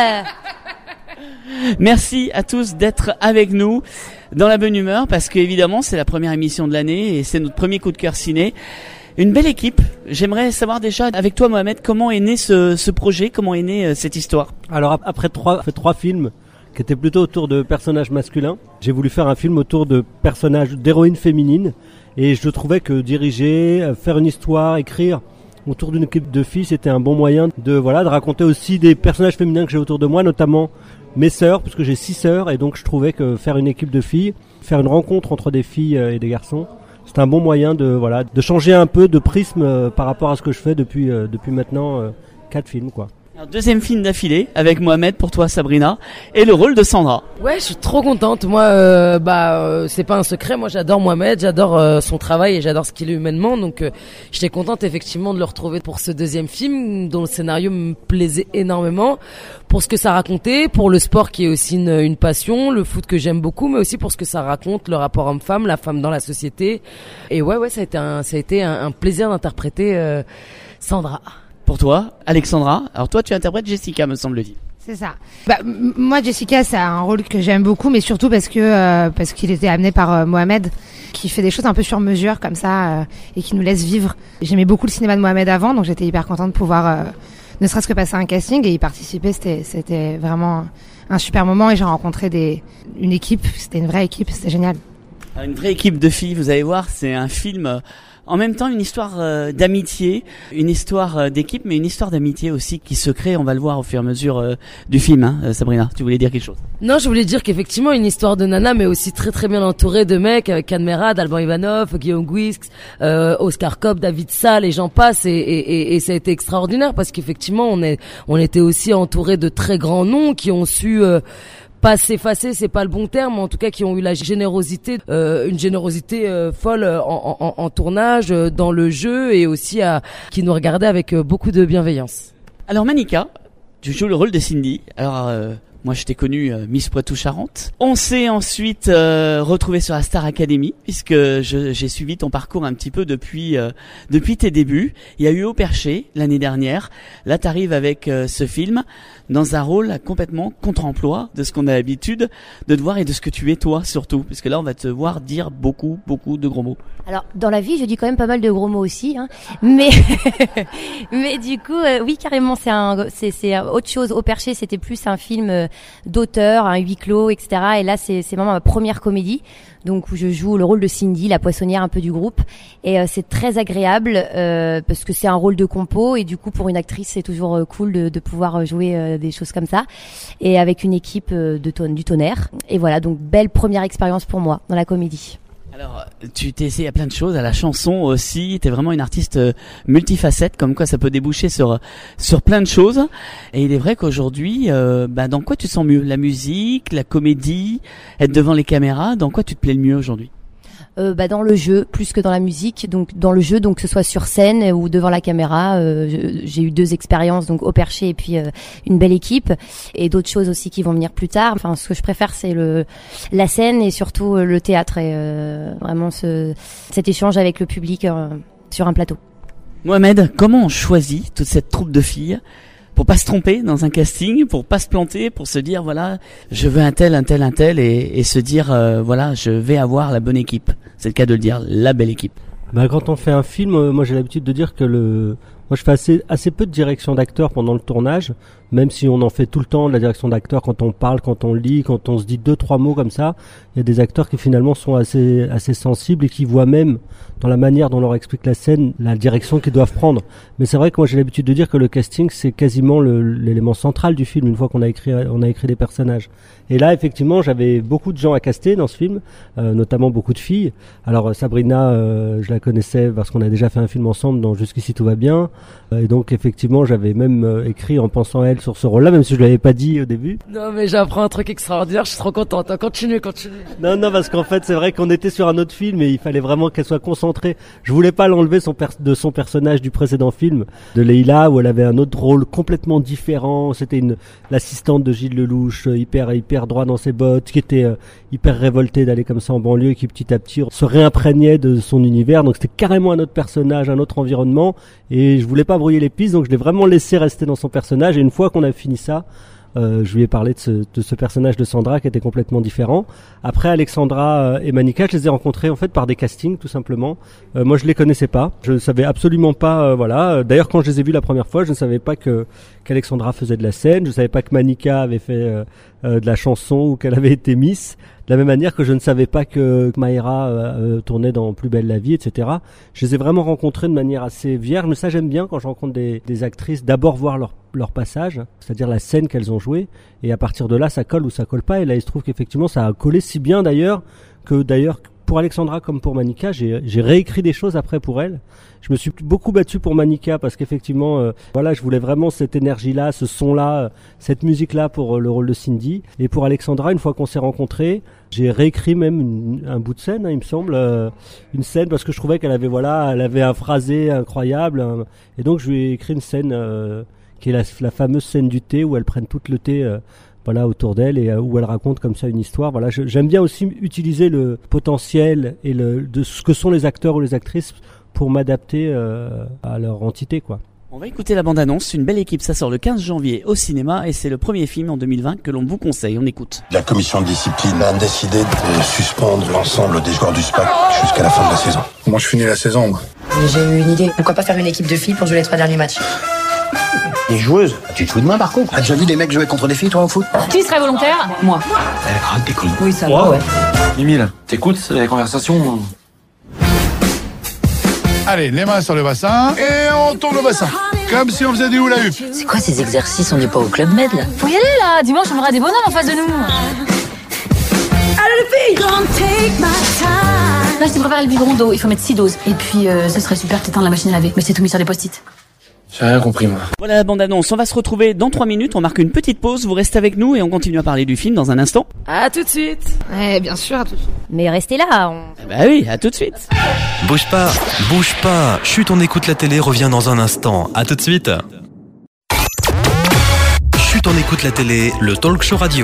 Merci à tous d'être avec nous dans la bonne humeur parce qu'évidemment c'est la première émission de l'année et c'est notre premier coup de cœur ciné. Une belle équipe. J'aimerais savoir déjà avec toi Mohamed comment est né ce projet, comment est née cette histoire. Alors après trois films qui étaient plutôt autour de personnages masculins, j'ai voulu faire un film autour de personnages d'héroïnes féminines et je trouvais que diriger, faire une histoire, écrire autour d'une équipe de filles, c'était un bon moyen de raconter aussi des personnages féminins que j'ai autour de moi, notamment mes sœurs, parce que j'ai 6 sœurs et donc je trouvais que faire une équipe de filles, faire une rencontre entre des filles et des garçons, c'est un bon moyen de changer un peu de prisme par rapport à ce que je fais depuis maintenant 4 films quoi. Alors, deuxième film d'affilée avec Mohamed pour toi Sabrina et le rôle de Sandra. Ouais, je suis trop contente. Moi, c'est pas un secret. Moi, j'adore Mohamed, j'adore son travail et j'adore ce qu'il est humainement. Donc, j'étais contente effectivement de le retrouver pour ce deuxième film dont le scénario me plaisait énormément. Pour ce que ça racontait, pour le sport qui est aussi une passion, le foot que j'aime beaucoup, mais aussi pour ce que ça raconte, le rapport homme-femme, la femme dans la société. Et ouais, ça a été un plaisir d'interpréter Sandra. Pour toi, Alexandra, alors toi tu interprètes Jessica me semble-t-il. C'est ça. Moi Jessica c'est un rôle que j'aime beaucoup mais surtout parce qu'il était amené par Mohamed qui fait des choses un peu sur mesure comme ça et qui nous laisse vivre. J'aimais beaucoup le cinéma de Mohamed avant donc j'étais hyper contente de pouvoir ne serait-ce que passer un casting et y participer, c'était vraiment un super moment et j'ai rencontré une équipe, c'était une vraie équipe, c'était génial. Une vraie équipe de filles, vous allez voir, c'est un film en même temps une histoire d'amitié, une histoire d'équipe, mais une histoire d'amitié aussi qui se crée, on va le voir au fur et à mesure du film. Hein. Sabrina, tu voulais dire quelque chose? Non, je voulais dire qu'effectivement une histoire de nana, mais aussi très très bien entourée de mecs avec Can Merad, Alban Ivanov, Guillaume Guisque, Oscar Cobb, David Salle et j'en passe et ça a été extraordinaire parce qu'effectivement on était aussi entouré de très grands noms qui ont su pas s'effacer, c'est pas le bon terme, mais en tout cas qui ont eu la générosité, une générosité folle en tournage, dans le jeu et aussi qui nous regardaient avec beaucoup de bienveillance. Alors Manika, tu joues le rôle de Cindy. Alors moi je t'ai connue Miss Poitou-Charentes. On s'est ensuite retrouvé sur la Star Academy puisque j'ai suivi ton parcours un petit peu depuis tes débuts. Il y a eu Au Perché l'année dernière. Là t'arrives avec ce film dans un rôle complètement contre-emploi de ce qu'on a l'habitude de te voir et de ce que tu es toi surtout, puisque là on va te voir dire beaucoup de gros mots. Alors dans la vie je dis quand même pas mal de gros mots aussi, hein. Mais du coup oui carrément c'est autre chose. Au Perché c'était plus un film d'auteur, un huis clos, etc. Et là c'est vraiment ma première comédie, donc où je joue le rôle de Cindy, la poissonnière un peu du groupe, et c'est très agréable parce que c'est un rôle de compo et du coup pour une actrice c'est toujours cool de pouvoir jouer des choses comme ça et avec une équipe du tonnerre. Et voilà, donc belle première expérience pour moi dans la comédie. Alors, tu t'es essayé à plein de choses, à la chanson aussi, t'es vraiment une artiste multifacette, comme quoi ça peut déboucher sur plein de choses. Et il est vrai qu'aujourd'hui, dans quoi tu te sens mieux? La musique, la comédie, être devant les caméras, dans quoi tu te plais le mieux aujourd'hui? Dans le jeu plus que dans la musique, donc dans le jeu, donc que ce soit sur scène ou devant la caméra. J'ai eu 2 expériences, donc Au Perché et puis une belle équipe et d'autres choses aussi qui vont venir plus tard. Enfin, ce que je préfère c'est la scène et surtout le théâtre et vraiment cet échange avec le public sur un plateau. Mohamed, comment on choisit toute cette troupe de filles pour pas se tromper dans un casting, pour pas se planter, pour se dire voilà, je veux un tel et se dire voilà, je vais avoir la bonne équipe. C'est le cas de le dire, la belle équipe. Bah, quand on fait un film, moi j'ai l'habitude de dire que moi je fais assez peu de direction d'acteur pendant le tournage, même si on en fait tout le temps de la direction d'acteur quand on parle, quand on lit, quand on se dit 2-3 mots comme ça. Il y a des acteurs qui finalement sont assez sensibles et qui voient même dans la manière dont on leur explique la scène, la direction qu'ils doivent prendre. Mais c'est vrai que moi j'ai l'habitude de dire que le casting c'est quasiment l'élément central du film une fois qu'on a écrit des personnages. Et là effectivement j'avais beaucoup de gens à caster dans ce film, notamment beaucoup de filles. Alors Sabrina, je la connaissais parce qu'on a déjà fait un film ensemble dans Jusqu'ici tout va bien. Et donc effectivement j'avais même écrit en pensant à elle sur ce rôle-là, même si je l'avais pas dit au début. Non mais j'apprends un truc extraordinaire, je suis trop contente. Continue. Non parce qu'en fait c'est vrai qu'on était sur un autre film et il fallait vraiment qu'elle soit concentrée. Je voulais pas l'enlever de son personnage du précédent film, de Leïla, où elle avait un autre rôle complètement différent. C'était l'assistante de Gilles Lelouch, hyper droit dans ses bottes, qui était hyper révoltée d'aller comme ça en banlieue et qui petit à petit se réimprégnait de son univers. Donc c'était carrément un autre personnage, un autre environnement. Et je voulais pas brouiller les pistes, donc je l'ai vraiment laissé rester dans son personnage. Et une fois qu'on a fini ça, je lui ai parlé de ce personnage de Sandra qui était complètement différent. Après Alexandra et Manika, je les ai rencontrés en fait par des castings tout simplement. Moi je les connaissais pas, je ne savais absolument pas voilà. D'ailleurs quand je les ai vus la première fois, je ne savais pas qu'Alexandra faisait de la scène, je savais pas que Manika avait fait de la chanson ou qu'elle avait été Miss. De la même manière que je ne savais pas que Maïra tournait dans Plus belle la vie, etc. Je les ai vraiment rencontrés de manière assez vierge, mais ça j'aime bien quand je rencontre des actrices, d'abord voir leur passage, c'est-à-dire la scène qu'elles ont jouée, et à partir de là ça colle ou ça colle pas, et là il se trouve qu'effectivement ça a collé si bien d'ailleurs pour Alexandra comme pour Manika, j'ai réécrit des choses après pour elle. Je me suis beaucoup battu pour Manika parce qu'effectivement, voilà, je voulais vraiment cette énergie-là, ce son-là, cette musique-là pour le rôle de Cindy. Et pour Alexandra, une fois qu'on s'est rencontrés, j'ai réécrit même un bout de scène, il me semble, une scène parce que je trouvais elle avait un phrasé incroyable, et donc je lui ai écrit une scène qui est la fameuse scène du thé où elles prennent tout le thé. Voilà, autour d'elle et où elle raconte comme ça une histoire. Voilà, j'aime bien aussi utiliser le potentiel et de ce que sont les acteurs ou les actrices pour m'adapter à leur entité, quoi. On va écouter la bande-annonce. Une belle équipe, ça sort le 15 janvier au cinéma et c'est le premier film en 2020 que l'on vous conseille. On écoute. La commission de discipline a décidé de suspendre l'ensemble des joueurs du SPAC jusqu'à la fin de la saison. Moi, je finis la saison, moi. J'ai eu une idée. Pourquoi pas faire une équipe de filles pour jouer les 3 derniers matchs? Les joueuses, tu te fous de moi par contre. T'as déjà vu des mecs jouer contre des filles, toi, au foot? Qui serait volontaire? Moi. Elle craque des couilles. Oui, ça va, ouais. Mimi, là, t'écoutes les conversations? Allez, les mains sur le bassin et on tourne le bassin. Comme si on faisait du hula hoop. C'est quoi ces exercices? On n'est pas au Club Med, là? Faut y aller, là. Dimanche, on aura des bonhommes en face de nous. Allez, les filles! Là, je te préfère le biberon d'eau. Il faut mettre 6 doses. Et puis, ce serait super t'éteindre la machine à laver. Mais c'est tout mis sur des post-it. J'ai rien compris, moi. Voilà la bande-annonce. On va se retrouver dans 3 minutes. On marque une petite pause. Vous restez avec nous et on continue à parler du film dans un instant. À tout de suite. Ouais, bien sûr, à tout de suite. Mais restez là. Bah oui, à tout de suite. Bouge pas. Chut, on écoute la télé revient dans un instant. À tout de suite. Chut, on écoute la télé, le talk show radio.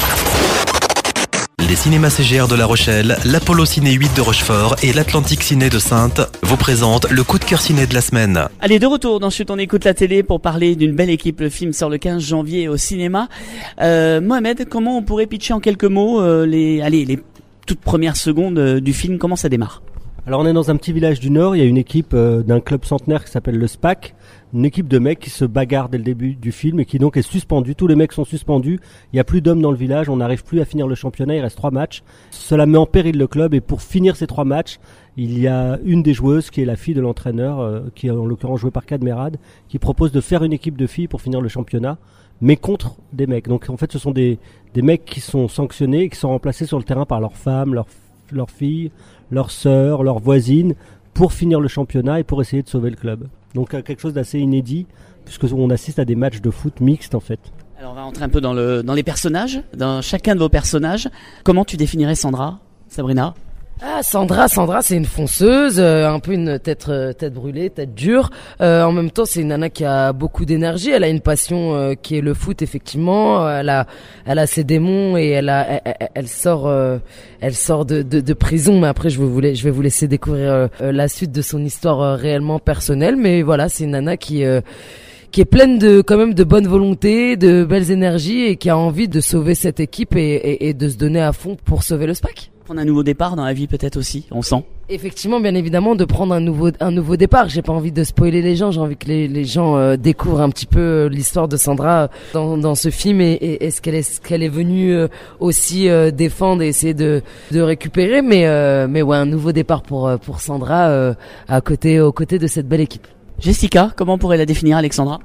Les cinémas CGR de La Rochelle, l'Apollo Ciné 8 de Rochefort et l'Atlantique Ciné de Saintes vous présentent le coup de cœur ciné de la semaine. Allez, de retour dans Chut, on écoute la télé pour parler d'une belle équipe. Le film sort le 15 janvier au cinéma. Mohamed, comment on pourrait pitcher en quelques mots les toutes premières secondes du film? Comment ça démarre? Alors on est dans un petit village du Nord, il y a une équipe d'un club centenaire qui s'appelle le SPAC, une équipe de mecs qui se bagarrent dès le début du film et qui donc est suspendue, tous les mecs sont suspendus, il n'y a plus d'hommes dans le village, on n'arrive plus à finir le championnat, il reste 3 matchs, cela met en péril le club et pour finir ces 3 matchs, il y a une des joueuses qui est la fille de l'entraîneur, qui est en l'occurrence jouée par Cadmerade, qui propose de faire une équipe de filles pour finir le championnat, mais contre des mecs. Donc en fait ce sont des mecs qui sont sanctionnés et qui sont remplacés sur le terrain par leurs femmes, leurs filles, leurs sœurs, leurs voisines, pour finir le championnat et pour essayer de sauver le club. Donc quelque chose d'assez inédit, puisqu'on assiste à des matchs de foot mixtes en fait. Alors on va rentrer un peu dans les personnages, dans chacun de vos personnages. Comment tu définirais Sandra, Sabrina? Ah, Sandra, c'est une fonceuse, un peu une tête brûlée, tête dure. En même temps, c'est une nana qui a beaucoup d'énergie. Elle a une passion qui est le foot, effectivement. Elle a ses démons et elle sort de prison. Mais après, je vais vous laisser découvrir la suite de son histoire réellement personnelle. Mais voilà, c'est une nana qui qui est pleine de quand même de bonne volonté, de belles énergies et qui a envie de sauver cette équipe et de se donner à fond pour sauver le SPAC. Prendre un nouveau départ dans la vie peut-être aussi, on sent. Effectivement, bien évidemment, de prendre un nouveau départ. J'ai pas envie de spoiler les gens. J'ai envie que les gens découvrent un petit peu l'histoire de Sandra dans ce film et ce qu'elle est venue aussi défendre et essayer de récupérer. Mais ouais, un nouveau départ pour Sandra aux côtés de cette belle équipe. Jessica, comment on pourrait la définir, Alexandra?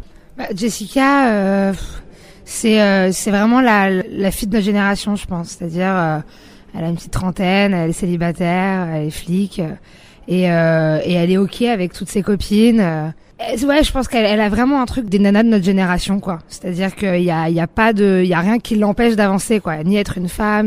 Jessica, c'est vraiment la fille de notre génération, je pense. C'est-à-dire elle a une petite trentaine, elle est célibataire, elle est flic, et elle est ok avec toutes ses copines. Ouais, je pense qu'elle a vraiment un truc des nanas de notre génération, quoi. C'est-à-dire qu'il y a rien qui l'empêche d'avancer, quoi. Ni être une femme,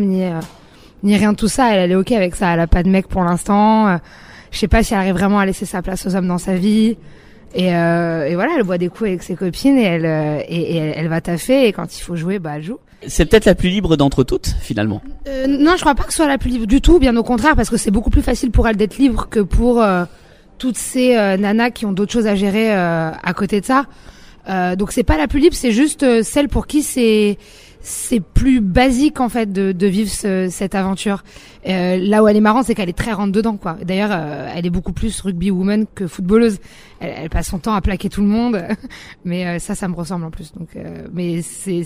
ni rien de tout ça. Elle est ok avec ça. Elle a pas de mec pour l'instant. Je sais pas si elle arrive vraiment à laisser sa place aux hommes dans sa vie. Et voilà, elle boit des coups avec ses copines et elle va taffer, et quand il faut jouer, elle joue. C'est peut-être la plus libre d'entre toutes, finalement. Non, je crois pas que ce soit la plus libre du tout, bien au contraire, parce que c'est beaucoup plus facile pour elle d'être libre que pour toutes ces nanas qui ont d'autres choses à gérer à côté de ça. Donc c'est pas la plus libre, c'est juste celle pour qui c'est plus basique en fait de vivre cette aventure. Là où elle est marrante, c'est qu'elle est très rentre dedans, quoi. D'ailleurs, elle est beaucoup plus rugby woman que footballeuse. Elle passe son temps à plaquer tout le monde, mais ça me ressemble en plus. Donc, mais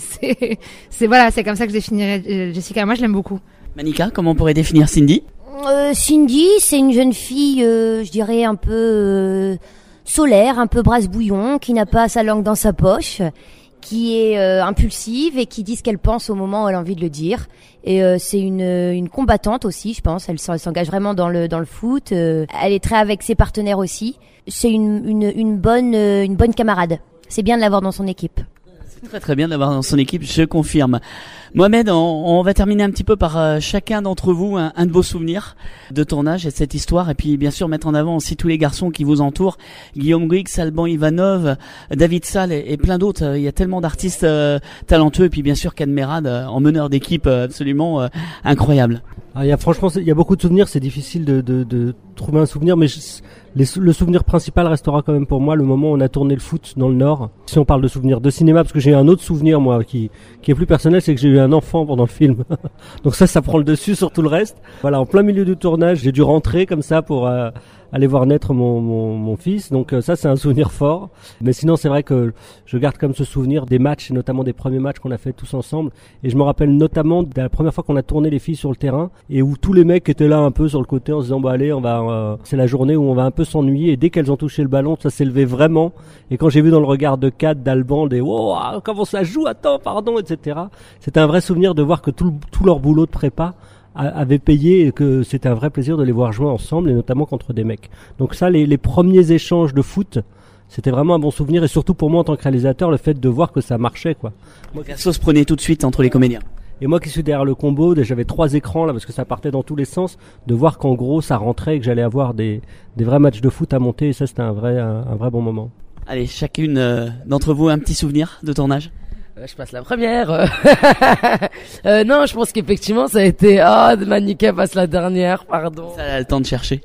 c'est voilà, c'est comme ça que je définirais Jessica. Moi, je l'aime beaucoup. Manika, comment on pourrait définir Cindy? Cindy, c'est une jeune fille, je dirais un peu solaire, un peu brasse-bouillon, qui n'a pas sa langue dans sa poche, qui est impulsive et qui dit ce qu'elle pense au moment où elle a envie de le dire. Et c'est une combattante aussi, je pense. Elle s'engage vraiment dans le foot. Elle est très avec ses partenaires aussi. C'est une bonne camarade. C'est bien de l'avoir dans son équipe. C'est très très bien d'avoir dans son équipe, je confirme. Mohamed, on va terminer un petit peu par chacun d'entre vous un de vos souvenirs de tournage et de cette histoire, et puis bien sûr mettre en avant aussi tous les garçons qui vous entourent, Guillaume Guix, Alban Ivanov, David Salle et plein d'autres. Il y a tellement d'artistes talentueux, et puis bien sûr Kad Merad en meneur d'équipe absolument incroyable. Il y a beaucoup de souvenirs, c'est difficile de trouver un souvenir, mais le souvenir principal restera quand même pour moi le moment où on a tourné le foot dans le Nord. Si on parle de souvenirs de cinéma, parce que j'ai un autre souvenir moi qui est plus personnel, c'est que j'ai eu un enfant pendant le film. Donc ça prend le dessus sur tout le reste. Voilà, en plein milieu du tournage, j'ai dû rentrer comme ça pour aller voir naître mon fils. Donc ça, c'est un souvenir fort. Mais sinon, c'est vrai que je garde comme ce souvenir des matchs, et notamment des premiers matchs qu'on a fait tous ensemble. Et je me rappelle notamment de la première fois qu'on a tourné les filles sur le terrain et où tous les mecs étaient là un peu sur le côté en se disant allez, c'est la journée où on va un peu s'ennuyer. Et dès qu'elles ont touché le ballon, ça s'est levé vraiment. Et quand j'ai vu dans le regard de Kad, d'Alban, des wow, comment ça joue, attends, pardon, etc. C'était un vrai souvenir de voir que tout leur boulot de prépa avait payé et que c'était un vrai plaisir de les voir jouer ensemble, et notamment contre des mecs. Donc ça, les premiers échanges de foot, c'était vraiment un bon souvenir, et surtout pour moi en tant que réalisateur, le fait de voir que ça marchait, quoi. La sauce prenait tout de suite entre les comédiens. Et moi qui suis derrière le combo, j'avais 3 écrans là parce que ça partait dans tous les sens, de voir qu'en gros ça rentrait et que j'allais avoir des vrais matchs de foot à monter, et ça c'était un vrai bon moment. Allez, chacune d'entre vous un petit souvenir de tournage. Je passe la première. Non, je pense qu'effectivement ça a été Manika passe la dernière, pardon. Ça a le temps de chercher.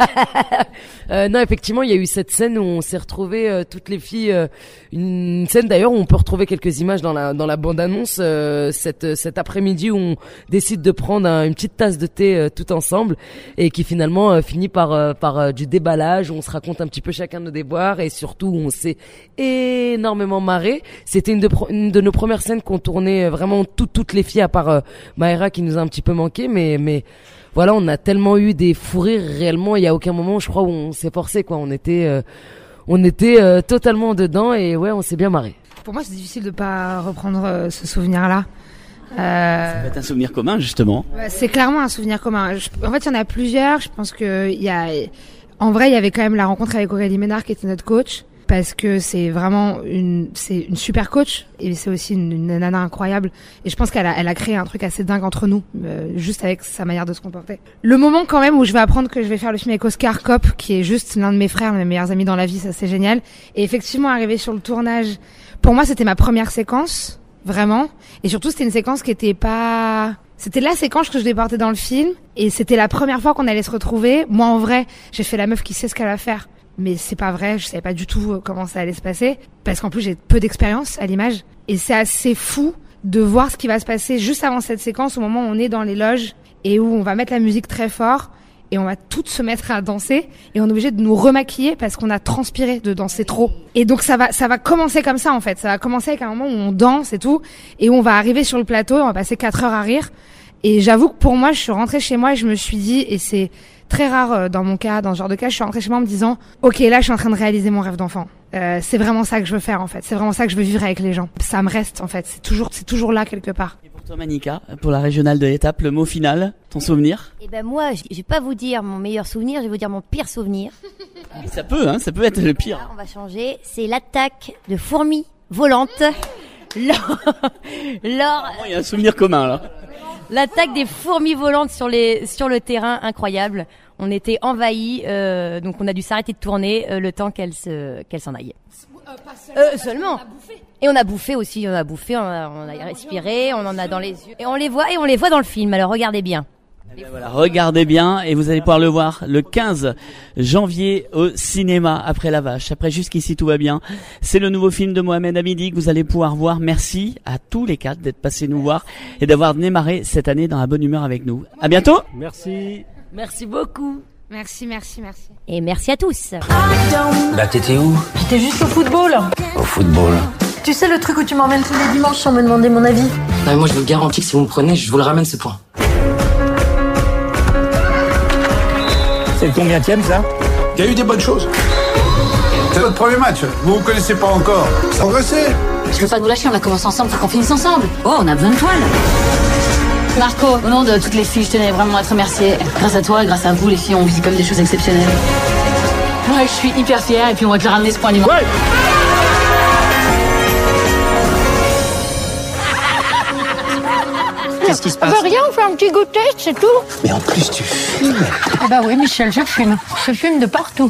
Non, effectivement, il y a eu cette scène où on s'est retrouvés toutes les filles, une scène d'ailleurs où on peut retrouver quelques images dans la bande-annonce, cet après-midi où on décide de prendre une petite tasse de thé tout ensemble, et qui finalement finit par du déballage où on se raconte un petit peu chacun nos déboires, et surtout où on s'est énormément marré. C'était une de nos premières scènes qu'on tournait vraiment toutes les filles, à part Maëra qui nous a un petit peu manqué, mais voilà, on a tellement eu des fous rires, réellement il y a aucun moment je crois où on s'est forcé, quoi. On était totalement dedans, et ouais, on s'est bien marré. Pour moi c'est difficile de pas reprendre ce souvenir là. Ça peut être un souvenir commun, justement. C'est clairement un souvenir commun. En fait il y en a plusieurs. Je pense que en vrai il y avait quand même la rencontre avec Aurélie Ménard qui était notre coach, parce que c'est vraiment une super coach, et c'est aussi une nana incroyable, et je pense qu'elle a créé un truc assez dingue entre nous, juste avec sa manière de se comporter. Le moment quand même où je vais apprendre que je vais faire le film avec Oscar Kopp, qui est juste l'un de mes frères, mes meilleurs amis dans la vie, ça c'est génial. Et effectivement, arriver sur le tournage, pour moi c'était ma première séquence, vraiment, et surtout c'était une séquence qui était pas... C'était la séquence que je devais porter dans le film, et c'était la première fois qu'on allait se retrouver. Moi en vrai, j'ai fait la meuf qui sait ce qu'elle va faire. mais c'est pas vrai, je savais pas du tout comment ça allait se passer, parce qu'en plus j'ai peu d'expérience à l'image, et c'est assez fou de voir ce qui va se passer juste avant cette séquence, au moment où on est dans les loges, et où on va mettre la musique très fort, et on va toutes se mettre à danser, et on est obligé de nous remaquiller parce qu'on a transpiré de danser trop. Et donc ça va commencer comme ça en fait, ça va commencer avec un moment où on danse et tout, et où on va arriver sur le plateau, on va passer 4 heures à rire, et j'avoue que pour moi, je suis rentrée chez moi et je me suis dit, et c'est très rare dans mon cas, dans ce genre de cas, je suis rentrée chez moi en me disant ok, là je suis en train de réaliser mon rêve d'enfant. C'est vraiment ça que je veux faire en fait, c'est vraiment ça que je veux vivre avec les gens. Ça me reste en fait, c'est toujours là quelque part. Et pour toi Manika, pour la régionale de l'étape, le mot final, ton souvenir? Et ben moi, je vais pas vous dire mon meilleur souvenir, je vais vous dire mon pire souvenir. Ça peut être le pire. Là, on va changer, c'est l'attaque de fourmis volantes. Il y a un souvenir commun là. L'attaque des fourmis volantes sur le terrain, incroyable. On était envahis, donc on a dû s'arrêter de tourner le temps qu'elle s'en aille. Seulement. Et on a bouffé aussi, on a respiré, on en a dans les yeux. Et on les voit dans le film, alors regardez bien. Voilà, regardez bien et vous allez pouvoir le voir le 15 janvier au cinéma après La Vache. Après jusqu'ici tout va bien. C'est le nouveau film de Mohamed Hamidi que vous allez pouvoir voir. Merci à tous les quatre d'être passés nous voir et d'avoir démarré cette année dans la bonne humeur avec nous. À bientôt. Merci. Merci beaucoup. Merci. Et merci à tous. Bah t'étais où? J'étais juste au football. Au football. Tu sais le truc où tu m'emmènes tous les dimanches sans me demander mon avis? Non mais moi je vous garantis que si vous me prenez, je vous le ramène ce point. C'est le combienième ça? Il y a eu des bonnes choses. C'est notre premier match. Vous connaissez pas encore. Progressez. Je veux pas nous lâcher, on a commencé ensemble, faut qu'on finisse ensemble. Oh, on a besoin de toi là. Marco, au nom de toutes les filles, je tenais vraiment à te remercier. Grâce à toi et grâce à vous, les filles, on vit comme des choses exceptionnelles. Ouais, je suis hyper fière et puis on va te le ramener ce point dimanche. Ouais. Qu'est-ce qui se passe? Rien, on fait un petit goûter, c'est tout. Mais en plus tu fumes. Ah bah oui Michel, je fume. Je fume de partout.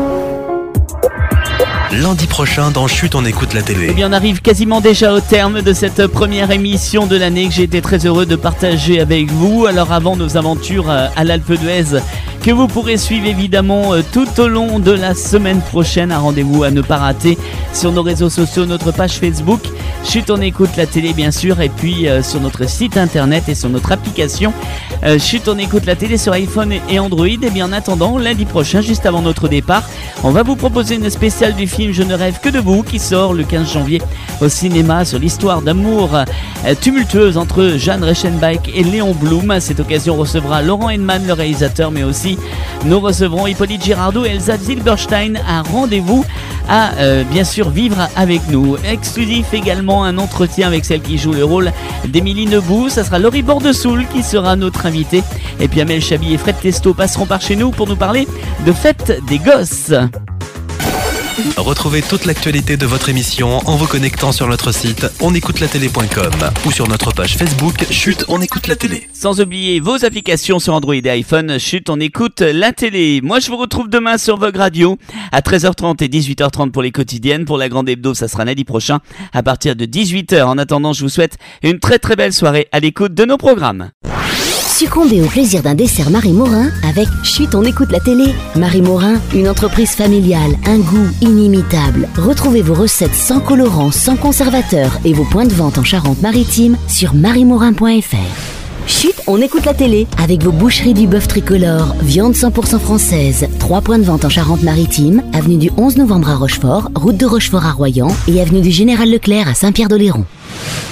Lundi prochain dans Chut, on écoute la télé. Eh bien, on arrive quasiment déjà au terme de cette première émission de l'année que j'ai été très heureux de partager avec vous. Alors avant nos aventures à l'Alpe d'Huez, que vous pourrez suivre évidemment tout au long de la semaine prochaine. Un rendez-vous à ne pas rater sur nos réseaux sociaux, notre page Facebook Chut, on écoute la télé bien sûr, et puis sur notre site internet et sur notre application Chut, on écoute la télé sur iPhone et Android. Et bien en attendant, lundi prochain, juste avant notre départ, on va vous proposer une spéciale du film Je ne rêve que de vous qui sort le 15 janvier au cinéma, sur l'histoire d'amour tumultueuse entre Jeanne Reichenbach et Léon Blum. À cette occasion, on recevra Laurent Henman, le réalisateur, mais aussi nous recevrons Hippolyte Girardot et Elsa Zilberstein. Un rendez-vous à bien sûr vivre avec nous. Exclusif également, un entretien avec celle qui joue le rôle d'Émilie Nebou. Ça sera Laurie Bordesoul qui sera notre invitée. Et puis Amel Chabi et Fred Testo passeront par chez nous pour nous parler de Fête des Gosses. Retrouvez toute l'actualité de votre émission en vous connectant sur notre site onécoutelatélé.com ou sur notre page Facebook Chut, on écoute la télé. Sans oublier vos applications sur Android et iPhone. Chut, on écoute la télé. Moi, je vous retrouve demain sur Vogue Radio à 13h30 et 18h30 pour les quotidiennes. Pour la grande hebdo, ça sera lundi prochain à partir de 18h. En attendant, je vous souhaite une très très belle soirée à l'écoute de nos programmes. Succombez au plaisir d'un dessert Marie Morin avec Chut, on écoute la télé. Marie Morin, une entreprise familiale, un goût inimitable. Retrouvez vos recettes sans colorants, sans conservateurs et vos points de vente en Charente-Maritime sur mariemorin.fr. Chut, on écoute la télé avec vos boucheries du bœuf tricolore, viande 100% française. 3 points de vente en Charente-Maritime, avenue du 11 novembre à Rochefort, route de Rochefort à Royan et avenue du Général Leclerc à Saint-Pierre-d'Oléron.